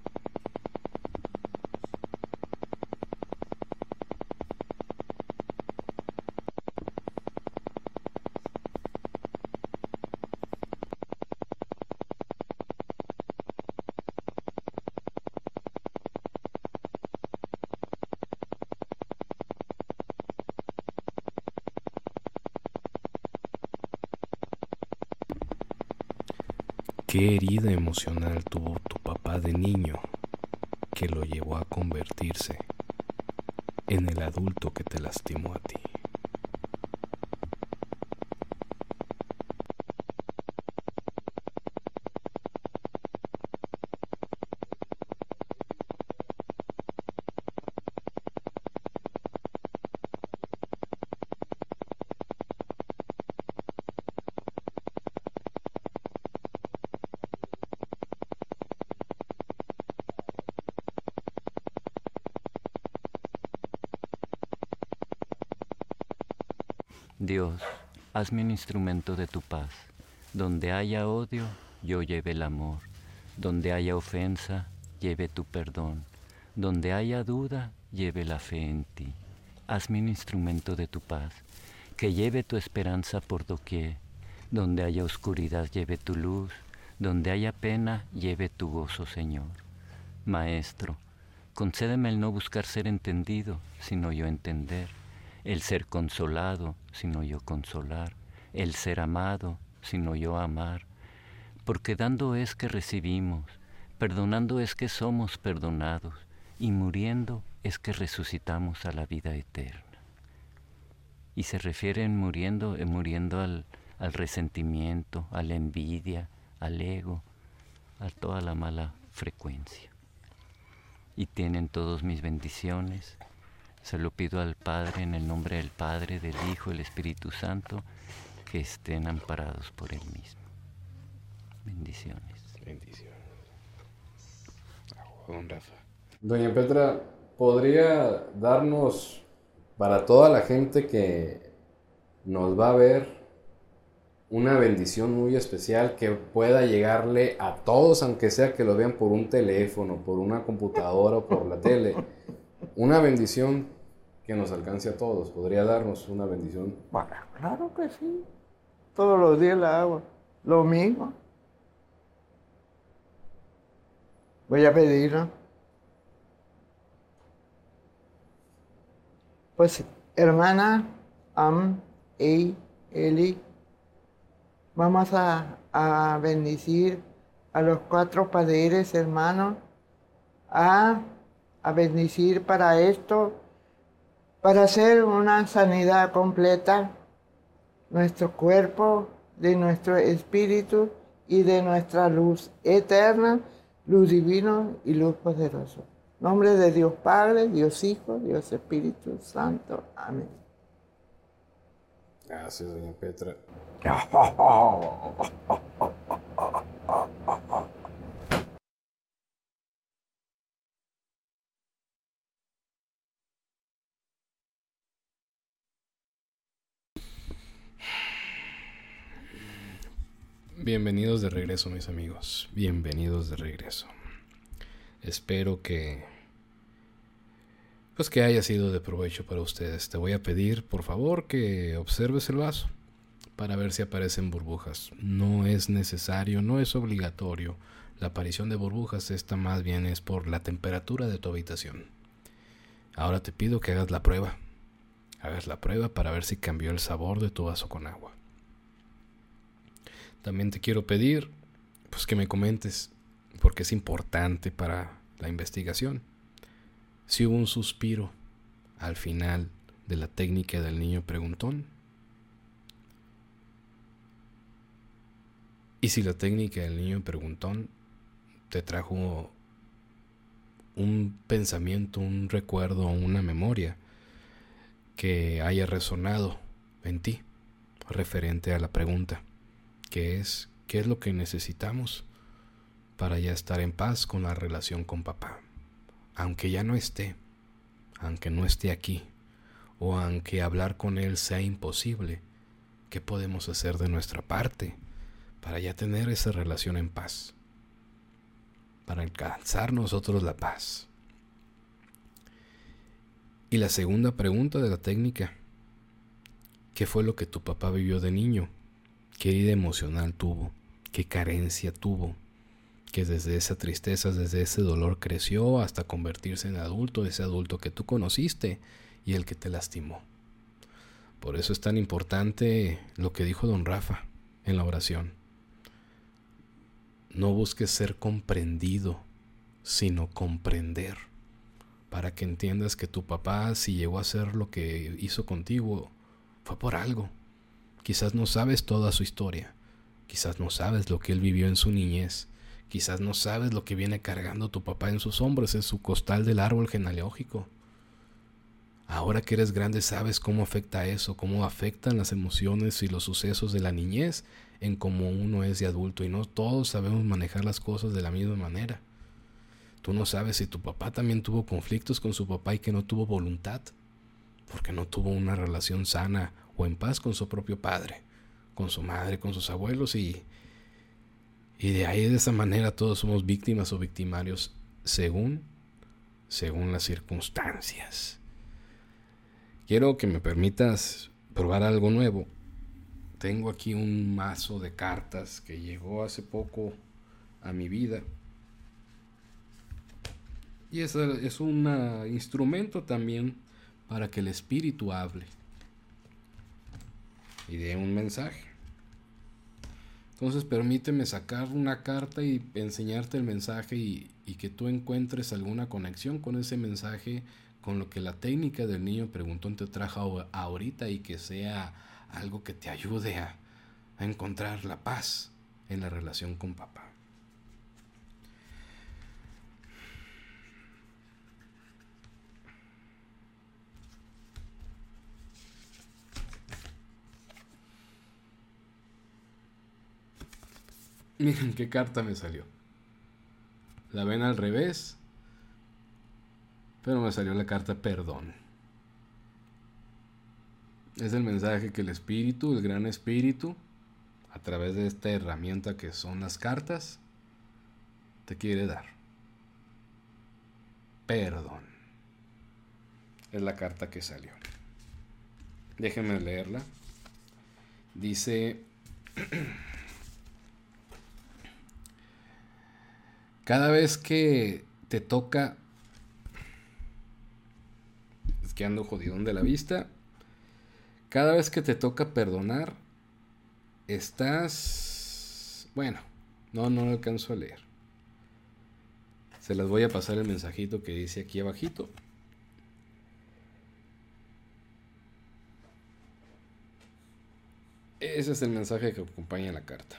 ¿Qué herida emocional tuvo tu papá de niño que lo llevó a convertirse en el adulto que te lastimó a ti? Dios, hazme un instrumento de tu paz. Donde haya odio, yo lleve el amor. Donde haya ofensa, lleve tu perdón. Donde haya duda, lleve la fe en ti. Hazme un instrumento de tu paz, que lleve tu esperanza por doquier. Donde haya oscuridad, lleve tu luz. Donde haya pena, lleve tu gozo, Señor. Maestro, concédeme el no buscar ser entendido, sino yo entender. El ser consolado, sino yo consolar, el ser amado, sino yo amar, porque dando es que recibimos, perdonando es que somos perdonados, y muriendo es que resucitamos a la vida eterna. Y se refiere en muriendo, en muriendo al, al resentimiento, a la envidia, al ego, a toda la mala frecuencia. Y tienen todos mis bendiciones. Se lo pido al Padre en el nombre del Padre, del Hijo, del Espíritu Santo, que estén amparados por Él mismo. Bendiciones. Bendiciones. Don Rafa. Doña Petra, ¿podría darnos para toda la gente que nos va a ver una bendición muy especial que pueda llegarle a todos, aunque sea que lo vean por un teléfono, por una computadora o por la tele? Una bendición que nos alcance a todos. ¿Podría darnos una bendición? Bueno, claro que sí. Todos los días la hago. Lo mismo. Voy a pedirlo. Pues, hermana, Am, Ei, Eli, vamos a, a bendecir a los cuatro padres hermanos, a a bendecir para esto, para hacer una sanidad completa, nuestro cuerpo, de nuestro espíritu y de nuestra luz eterna, luz divino y luz poderosa. En nombre de Dios Padre, Dios Hijo, Dios Espíritu Santo. Amén. Gracias, doña Petra. Bienvenidos de regreso, mis amigos. Bienvenidos de regreso. Espero que pues que haya sido de provecho para ustedes. Te voy a pedir, por favor, que observes el vaso para ver si aparecen burbujas. No es necesario, no es obligatorio. La aparición de burbujas, esta más bien es por la temperatura de tu habitación. Ahora te pido que hagas la prueba. Hagas la prueba para ver si cambió el sabor de tu vaso con agua. También te quiero pedir pues que me comentes, porque es importante para la investigación, si hubo un suspiro al final de la técnica del niño preguntón, y si la técnica del niño preguntón te trajo un pensamiento, un recuerdo, una memoria que haya resonado en ti referente a la pregunta, que es, ¿qué es lo que necesitamos para ya estar en paz con la relación con papá? Aunque ya no esté, aunque no esté aquí, o aunque hablar con él sea imposible, ¿qué podemos hacer de nuestra parte para ya tener esa relación en paz, para alcanzar nosotros la paz. Y la segunda pregunta de la técnica: ¿qué fue lo que tu papá vivió de niño? ¿Qué herida emocional tuvo? ¿Qué carencia tuvo? Que desde esa tristeza, desde ese dolor creció hasta convertirse en adulto, ese adulto que tú conociste y el que te lastimó. Por eso es tan importante lo que dijo don Rafa en la oración. No busques ser comprendido, sino comprender. Para que entiendas que tu papá, si llegó a hacer lo que hizo contigo, fue por algo. Quizás no sabes toda su historia. Quizás no sabes lo que él vivió en su niñez. Quizás no sabes lo que viene cargando tu papá en sus hombros, en su costal del árbol genealógico. Ahora que eres grande sabes cómo afecta eso, cómo afectan las emociones y los sucesos de la niñez en cómo uno es de adulto, y no todos sabemos manejar las cosas de la misma manera. Tú no sabes si tu papá también tuvo conflictos con su papá y que no tuvo voluntad, porque no tuvo una relación sana o en paz con su propio padre, con su madre, con sus abuelos, y, y de ahí de esa manera todos somos víctimas o victimarios según, según las circunstancias. Quiero que me permitas probar algo nuevo. Tengo aquí un mazo de cartas que llegó hace poco a mi vida. Y es, es un uh, instrumento también para que el espíritu hable y dé un mensaje. Entonces permíteme sacar una carta y enseñarte el mensaje, y, y que tú encuentres alguna conexión con ese mensaje, con lo que la técnica del niño preguntón te trajo ahorita, y que sea algo que te ayude a, a encontrar la paz en la relación con papá. Miren qué carta me salió. La ven al revés, pero me salió la carta perdón. Es el mensaje que el espíritu, el gran espíritu, a través de esta herramienta que son las cartas, te quiere dar. Perdón. Es la carta que salió. Déjenme leerla. Dice: cada vez que te toca... Es que ando jodidón de la vista. Cada vez que te toca perdonar, estás... Bueno, no, no lo alcanzo a leer. Se las voy a pasar el mensajito que dice aquí abajito. Ese es el mensaje que acompaña la carta.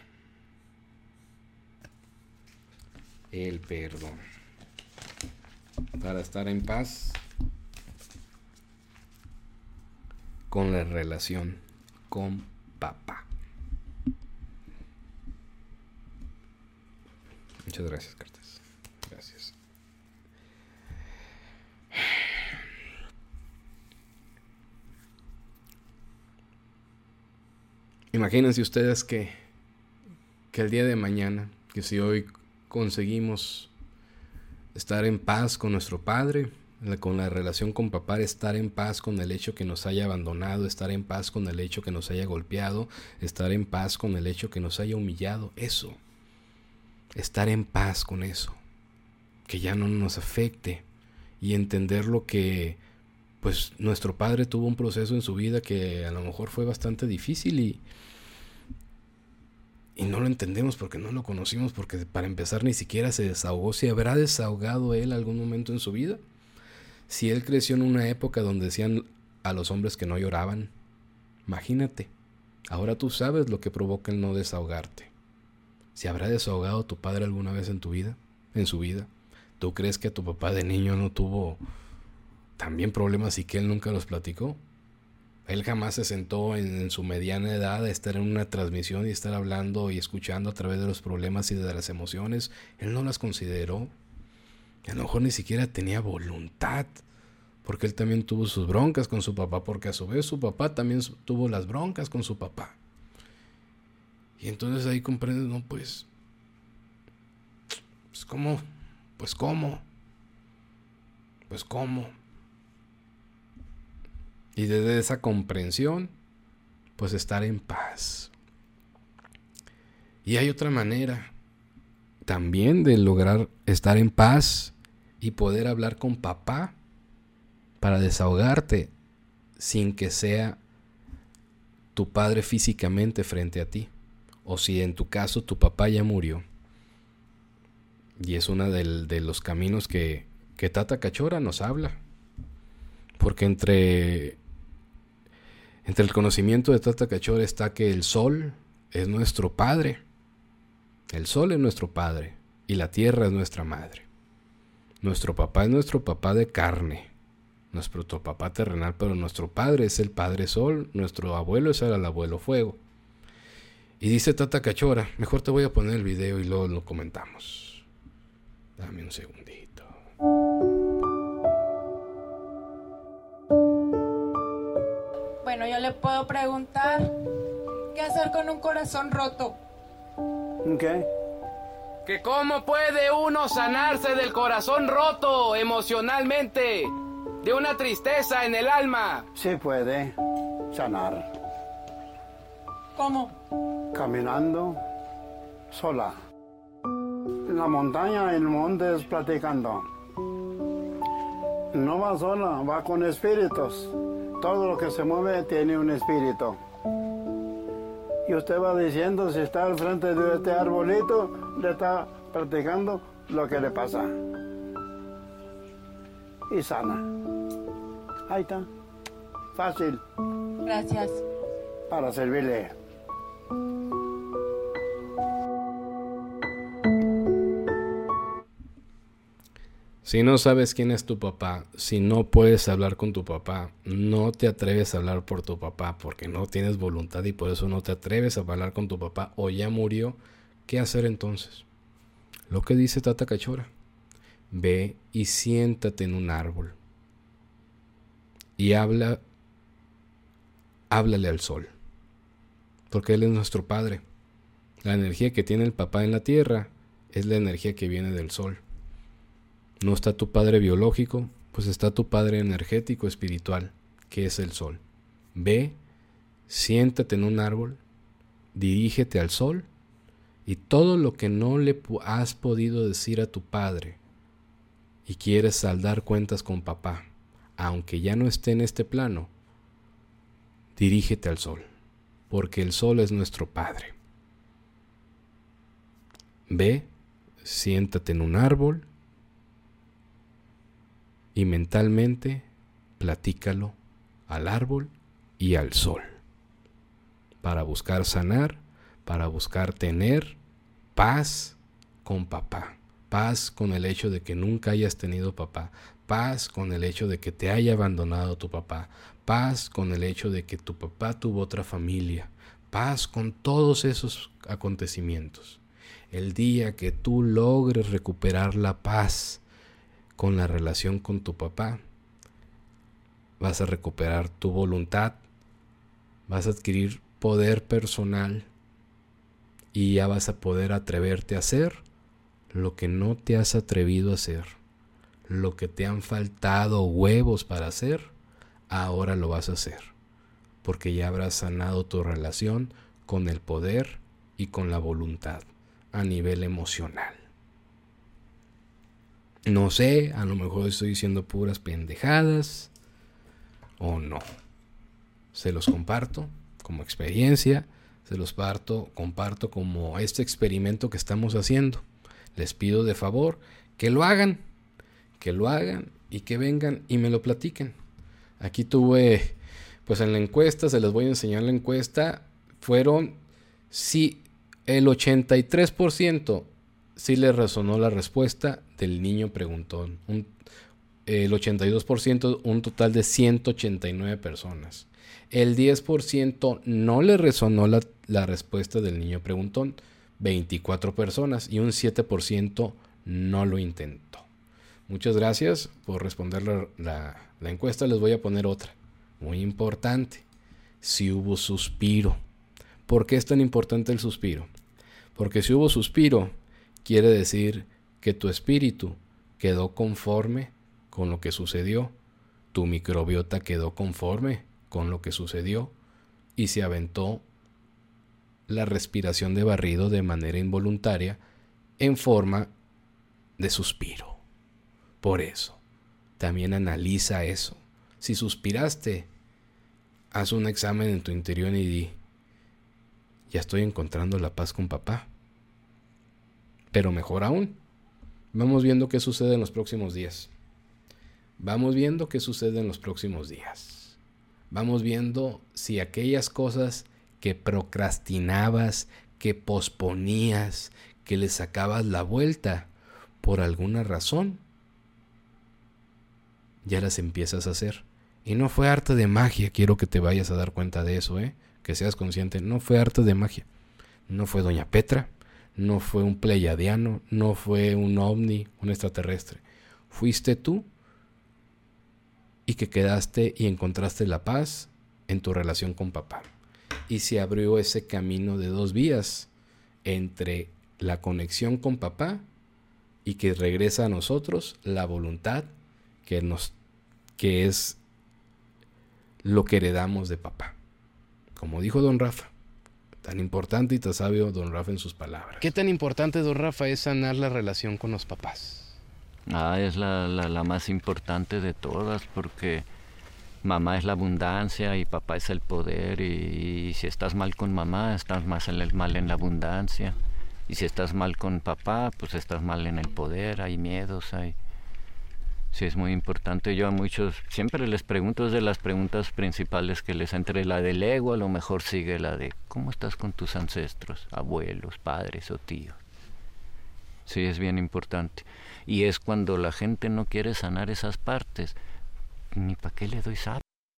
El perdón. Para estar en paz con la relación con papá. Muchas gracias, cartas. Gracias. Imagínense ustedes que, que el día de mañana, que si hoy conseguimos estar en paz con nuestro padre, con la relación con papá, estar en paz con el hecho que nos haya abandonado, estar en paz con el hecho que nos haya golpeado, estar en paz con el hecho que nos haya humillado, eso, estar en paz con eso, que ya no nos afecte, y entender lo que pues nuestro padre tuvo un proceso en su vida que a lo mejor fue bastante difícil, y Y no lo entendemos porque no lo conocimos, porque para empezar ni siquiera se desahogó. ¿Se habrá desahogado él algún momento en su vida? Si él creció en una época donde decían a los hombres que no lloraban, imagínate, ahora tú sabes lo que provoca el no desahogarte. ¿Se habrá desahogado tu padre alguna vez en tu vida? En su vida. ¿Tú crees que tu papá de niño no tuvo también problemas y que él nunca los platicó? Él jamás se sentó en, en su mediana edad a estar en una transmisión y estar hablando y escuchando a través de los problemas y de las emociones. Él no las consideró. A lo mejor ni siquiera tenía voluntad, porque él también tuvo sus broncas con su papá, porque a su vez su papá también tuvo las broncas con su papá. Y entonces ahí comprendes, no, pues, pues cómo, pues cómo, pues cómo. Y desde esa comprensión, pues estar en paz. Y hay otra manera también de lograr estar en paz y poder hablar con papá para desahogarte sin que sea tu padre físicamente frente a ti. O si en tu caso tu papá ya murió. Y es uno de, de los caminos que, que Tata Cachora nos habla. Porque entre, entre el conocimiento de Tata Cachora está que el sol es nuestro padre. El sol es nuestro padre. Y la tierra es nuestra madre. Nuestro papá es nuestro papá de carne. Nuestro papá terrenal, pero nuestro padre es el Padre Sol. Nuestro abuelo es el abuelo Fuego. Y dice Tata Cachora, mejor te voy a poner el video y luego lo comentamos. Dame un segundito. Bueno, yo le puedo preguntar, ¿qué hacer con un corazón roto? ¿Qué? Que cómo puede uno sanarse del corazón roto emocionalmente, de una tristeza en el alma. Sí puede sanar. ¿Cómo? Caminando sola. En la montaña, en montes, platicando. No va sola, va con espíritus. Todo lo que se mueve tiene un espíritu. Y usted va diciendo, si está al frente de este arbolito, le está platicando lo que le pasa. Y sana. Ahí está. Fácil. Gracias. Para servirle. Si no sabes quién es tu papá, si no puedes hablar con tu papá, no te atreves a hablar por tu papá porque no tienes voluntad y por eso no te atreves a hablar con tu papá o ya murió, ¿qué hacer entonces? Lo que dice Tata Cachora, ve y siéntate en un árbol y habla, háblale al sol, porque él es nuestro padre. La energía que tiene el papá en la tierra es la energía que viene del sol. No está tu padre biológico, pues está tu padre energético espiritual, que es el sol. Ve, siéntate en un árbol, dirígete al sol y todo lo que no le has podido decir a tu padre y quieres saldar cuentas con papá, aunque ya no esté en este plano, dirígete al sol, porque el sol es nuestro padre. Ve, siéntate en un árbol y mentalmente platícalo al árbol y al sol para buscar sanar, para buscar tener paz con papá, paz con el hecho de que nunca hayas tenido papá, paz con el hecho de que te haya abandonado tu papá, paz con el hecho de que tu papá tuvo otra familia, paz con todos esos acontecimientos. El día que tú logres recuperar la paz con la relación con tu papá, vas a recuperar tu voluntad, vas a adquirir poder personal y ya vas a poder atreverte a hacer lo que no te has atrevido a hacer, lo que te han faltado huevos para hacer, ahora lo vas a hacer, porque ya habrás sanado tu relación con el poder y con la voluntad a nivel emocional. No sé, a lo mejor estoy diciendo puras pendejadas o no. Se los comparto como experiencia, se los parto, comparto como este experimento que estamos haciendo. Les pido de favor que lo hagan, que lo hagan y que vengan y me lo platiquen. Aquí tuve, pues en la encuesta, se les voy a enseñar la encuesta, fueron, sí, el ochenta y tres por ciento sí le resonó la respuesta del niño preguntón. Un, el ochenta y dos por ciento, un total de ciento ochenta y nueve personas. El diez por ciento no le resonó la, la respuesta del niño preguntón, veinticuatro personas, y un siete por ciento no lo intentó. Muchas gracias por responder la, la, la encuesta. Les voy a poner otra, muy importante. Si hubo suspiro, ¿Por qué es tan importante el suspiro? Porque si hubo suspiro, quiere decir que tu espíritu quedó conforme con lo que sucedió, tu microbiota quedó conforme con lo que sucedió y se aventó la respiración de barrido de manera involuntaria en forma de suspiro. Por eso, también analiza eso. Si suspiraste, haz un examen en tu interior y di, ya estoy encontrando la paz con papá. Pero mejor aún, vamos viendo qué sucede en los próximos días. Vamos viendo qué sucede en los próximos días. Vamos viendo si aquellas cosas que procrastinabas, que posponías, que le sacabas la vuelta, por alguna razón, ya las empiezas a hacer. Y no fue arte de magia, quiero que te vayas a dar cuenta de eso, ¿eh? Que seas consciente, no fue arte de magia. No fue Doña Petra, no fue un pleiadiano, no fue un ovni, un extraterrestre. Fuiste tú y que quedaste y encontraste la paz en tu relación con papá. Y se abrió ese camino de dos vías entre la conexión con papá y que regresa a nosotros la voluntad que nos que es lo que heredamos de papá. Como dijo don Rafa, tan importante y tan sabio don Rafa en sus palabras. ¿Qué tan importante, don Rafa, es sanar la relación con los papás? Ah, es la, la, la más importante de todas, porque mamá es la abundancia y papá es el poder, y, y si estás mal con mamá, estás más en el, mal en la abundancia, y si estás mal con papá, pues estás mal en el poder, hay miedos, hay... Sí, es muy importante. Yo a muchos siempre les pregunto, es de las preguntas principales que les entre la del ego, a lo mejor sigue la de ¿cómo estás con tus ancestros, abuelos, padres o tíos? Sí, es bien importante. Y es cuando la gente no quiere sanar esas partes, ni para qué le doy sal.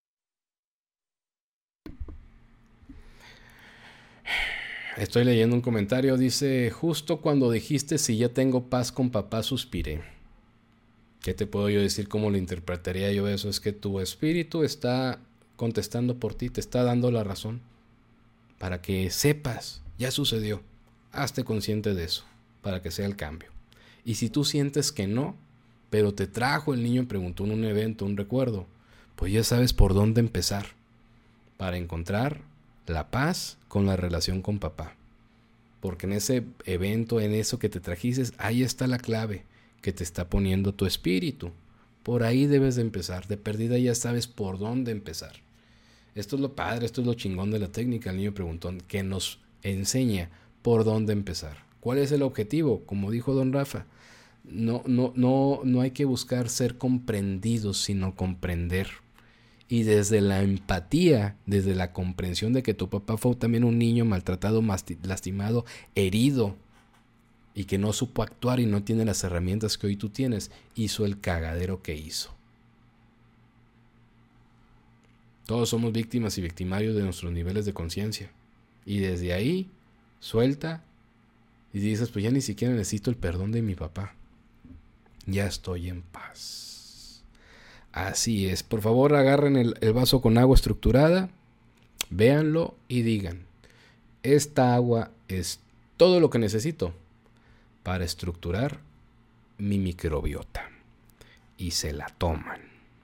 Estoy leyendo un comentario, dice, justo cuando dijiste si ya tengo paz con papá, suspiré. ¿Qué te puedo yo decir? ¿Cómo lo interpretaría yo eso? Es que tu espíritu está contestando por ti, te está dando la razón para que sepas, ya sucedió. Hazte consciente de eso, para que sea el cambio. Y si tú sientes que no, pero te trajo el niño y preguntó en un evento, un recuerdo, pues ya sabes por dónde empezar para encontrar la paz con la relación con papá. Porque en ese evento, en eso que te trajiste, ahí está la clave que te está poniendo tu espíritu. Por ahí debes de empezar. De perdida ya sabes por dónde empezar. Esto es lo padre, esto es lo chingón de la técnica, el niño preguntón, que nos enseña por dónde empezar. ¿Cuál es el objetivo? Como dijo don Rafa, no, no, no, no hay que buscar ser comprendidos, sino comprender. Y desde la empatía, desde la comprensión de que tu papá fue también un niño maltratado, lastimado, herido, y que no supo actuar y no tiene las herramientas que hoy tú tienes, hizo el cagadero que hizo. Todos somos víctimas y victimarios de nuestros niveles de conciencia. Y desde ahí, suelta y dices, pues ya ni siquiera necesito el perdón de mi papá. Ya estoy en paz. Así es. Por favor, agarren el, el vaso con agua estructurada, véanlo y digan, esta agua es todo lo que necesito para estructurar mi microbiota. Y se la toman.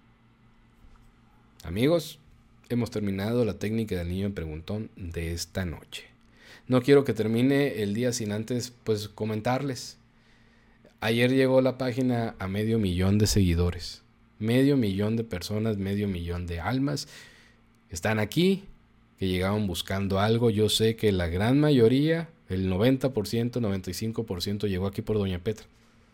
Amigos, hemos terminado la técnica del niño preguntón de esta noche. No quiero que termine el día sin antes, pues, comentarles. Ayer llegó la página a medio millón de seguidores. Medio millón de personas, medio millón de almas están aquí, que llegaron buscando algo. Yo sé que la gran mayoría, el noventa por ciento, noventa y cinco por ciento llegó aquí por Doña Petra.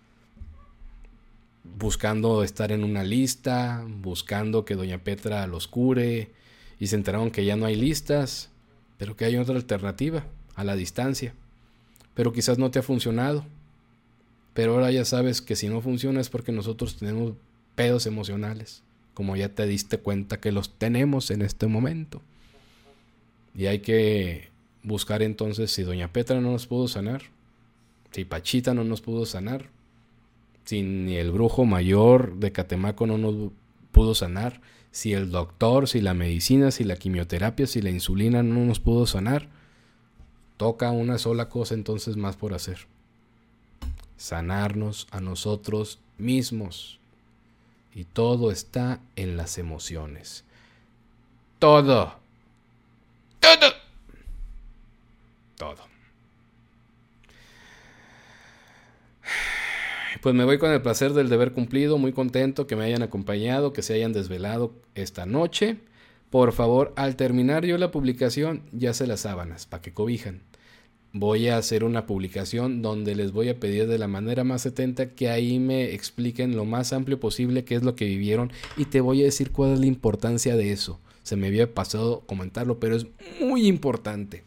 Buscando estar en una lista, buscando que Doña Petra los cure, y se enteraron que ya no hay listas, pero que hay otra alternativa, a la distancia. Pero quizás no te ha funcionado. Pero ahora ya sabes que si no funciona es porque nosotros tenemos pedos emocionales, como ya te diste cuenta que los tenemos en este momento. Y hay que buscar entonces si Doña Petra no nos pudo sanar, si Pachita no nos pudo sanar, si ni el brujo mayor de Catemaco no nos pudo sanar, si el doctor, si la medicina, si la quimioterapia, si la insulina no nos pudo sanar, Toca una sola cosa entonces más por hacer. Sanarnos a nosotros mismos. Y todo está en las emociones. Todo. Todo. Todo. Pues me voy con el placer del deber cumplido, muy contento que me hayan acompañado, que se hayan desvelado esta noche. Por favor, al terminar yo la publicación, ya se las sábanas, para que cobijan. Voy a hacer una publicación donde les voy a pedir de la manera más atenta que ahí me expliquen lo más amplio posible qué es lo que vivieron y te voy a decir cuál es la importancia de eso. Se me había pasado comentarlo, pero es muy importante.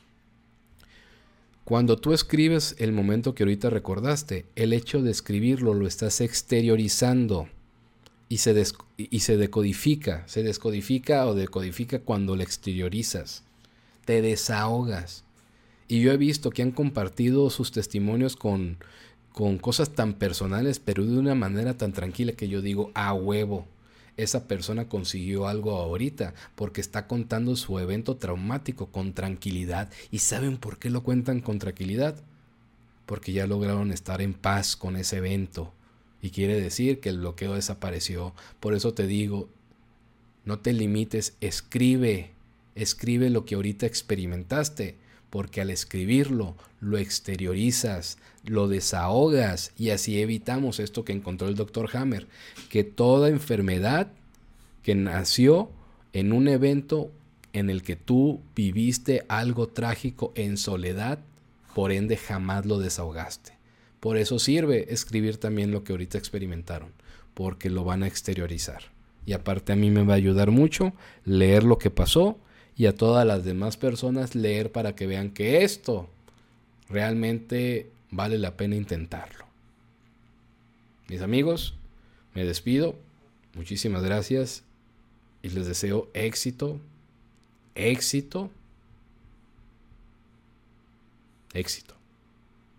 Cuando tú escribes el momento que ahorita recordaste, el hecho de escribirlo lo estás exteriorizando y se, des- y se decodifica. Se descodifica o decodifica cuando lo exteriorizas. Te desahogas. Y yo he visto que han compartido sus testimonios con, con cosas tan personales, pero de una manera tan tranquila que yo digo, a huevo. Esa persona consiguió algo ahorita porque está contando su evento traumático con tranquilidad. ¿Y saben por qué lo cuentan con tranquilidad? Porque ya lograron estar en paz con ese evento. Y quiere decir que el bloqueo desapareció. Por eso te digo, no te limites, escribe. Escribe lo que ahorita experimentaste. Porque al escribirlo, lo exteriorizas, lo desahogas y así evitamos esto que encontró el doctor Hammer, que toda enfermedad que nació en un evento en el que tú viviste algo trágico en soledad, por ende jamás lo desahogaste. Por eso sirve escribir también lo que ahorita experimentaron, porque lo van a exteriorizar. Y aparte a mí me va a ayudar mucho leer lo que pasó, y a todas las demás personas leer para que vean que esto realmente vale la pena intentarlo. Mis amigos, me despido. Muchísimas gracias y les deseo éxito, éxito, éxito.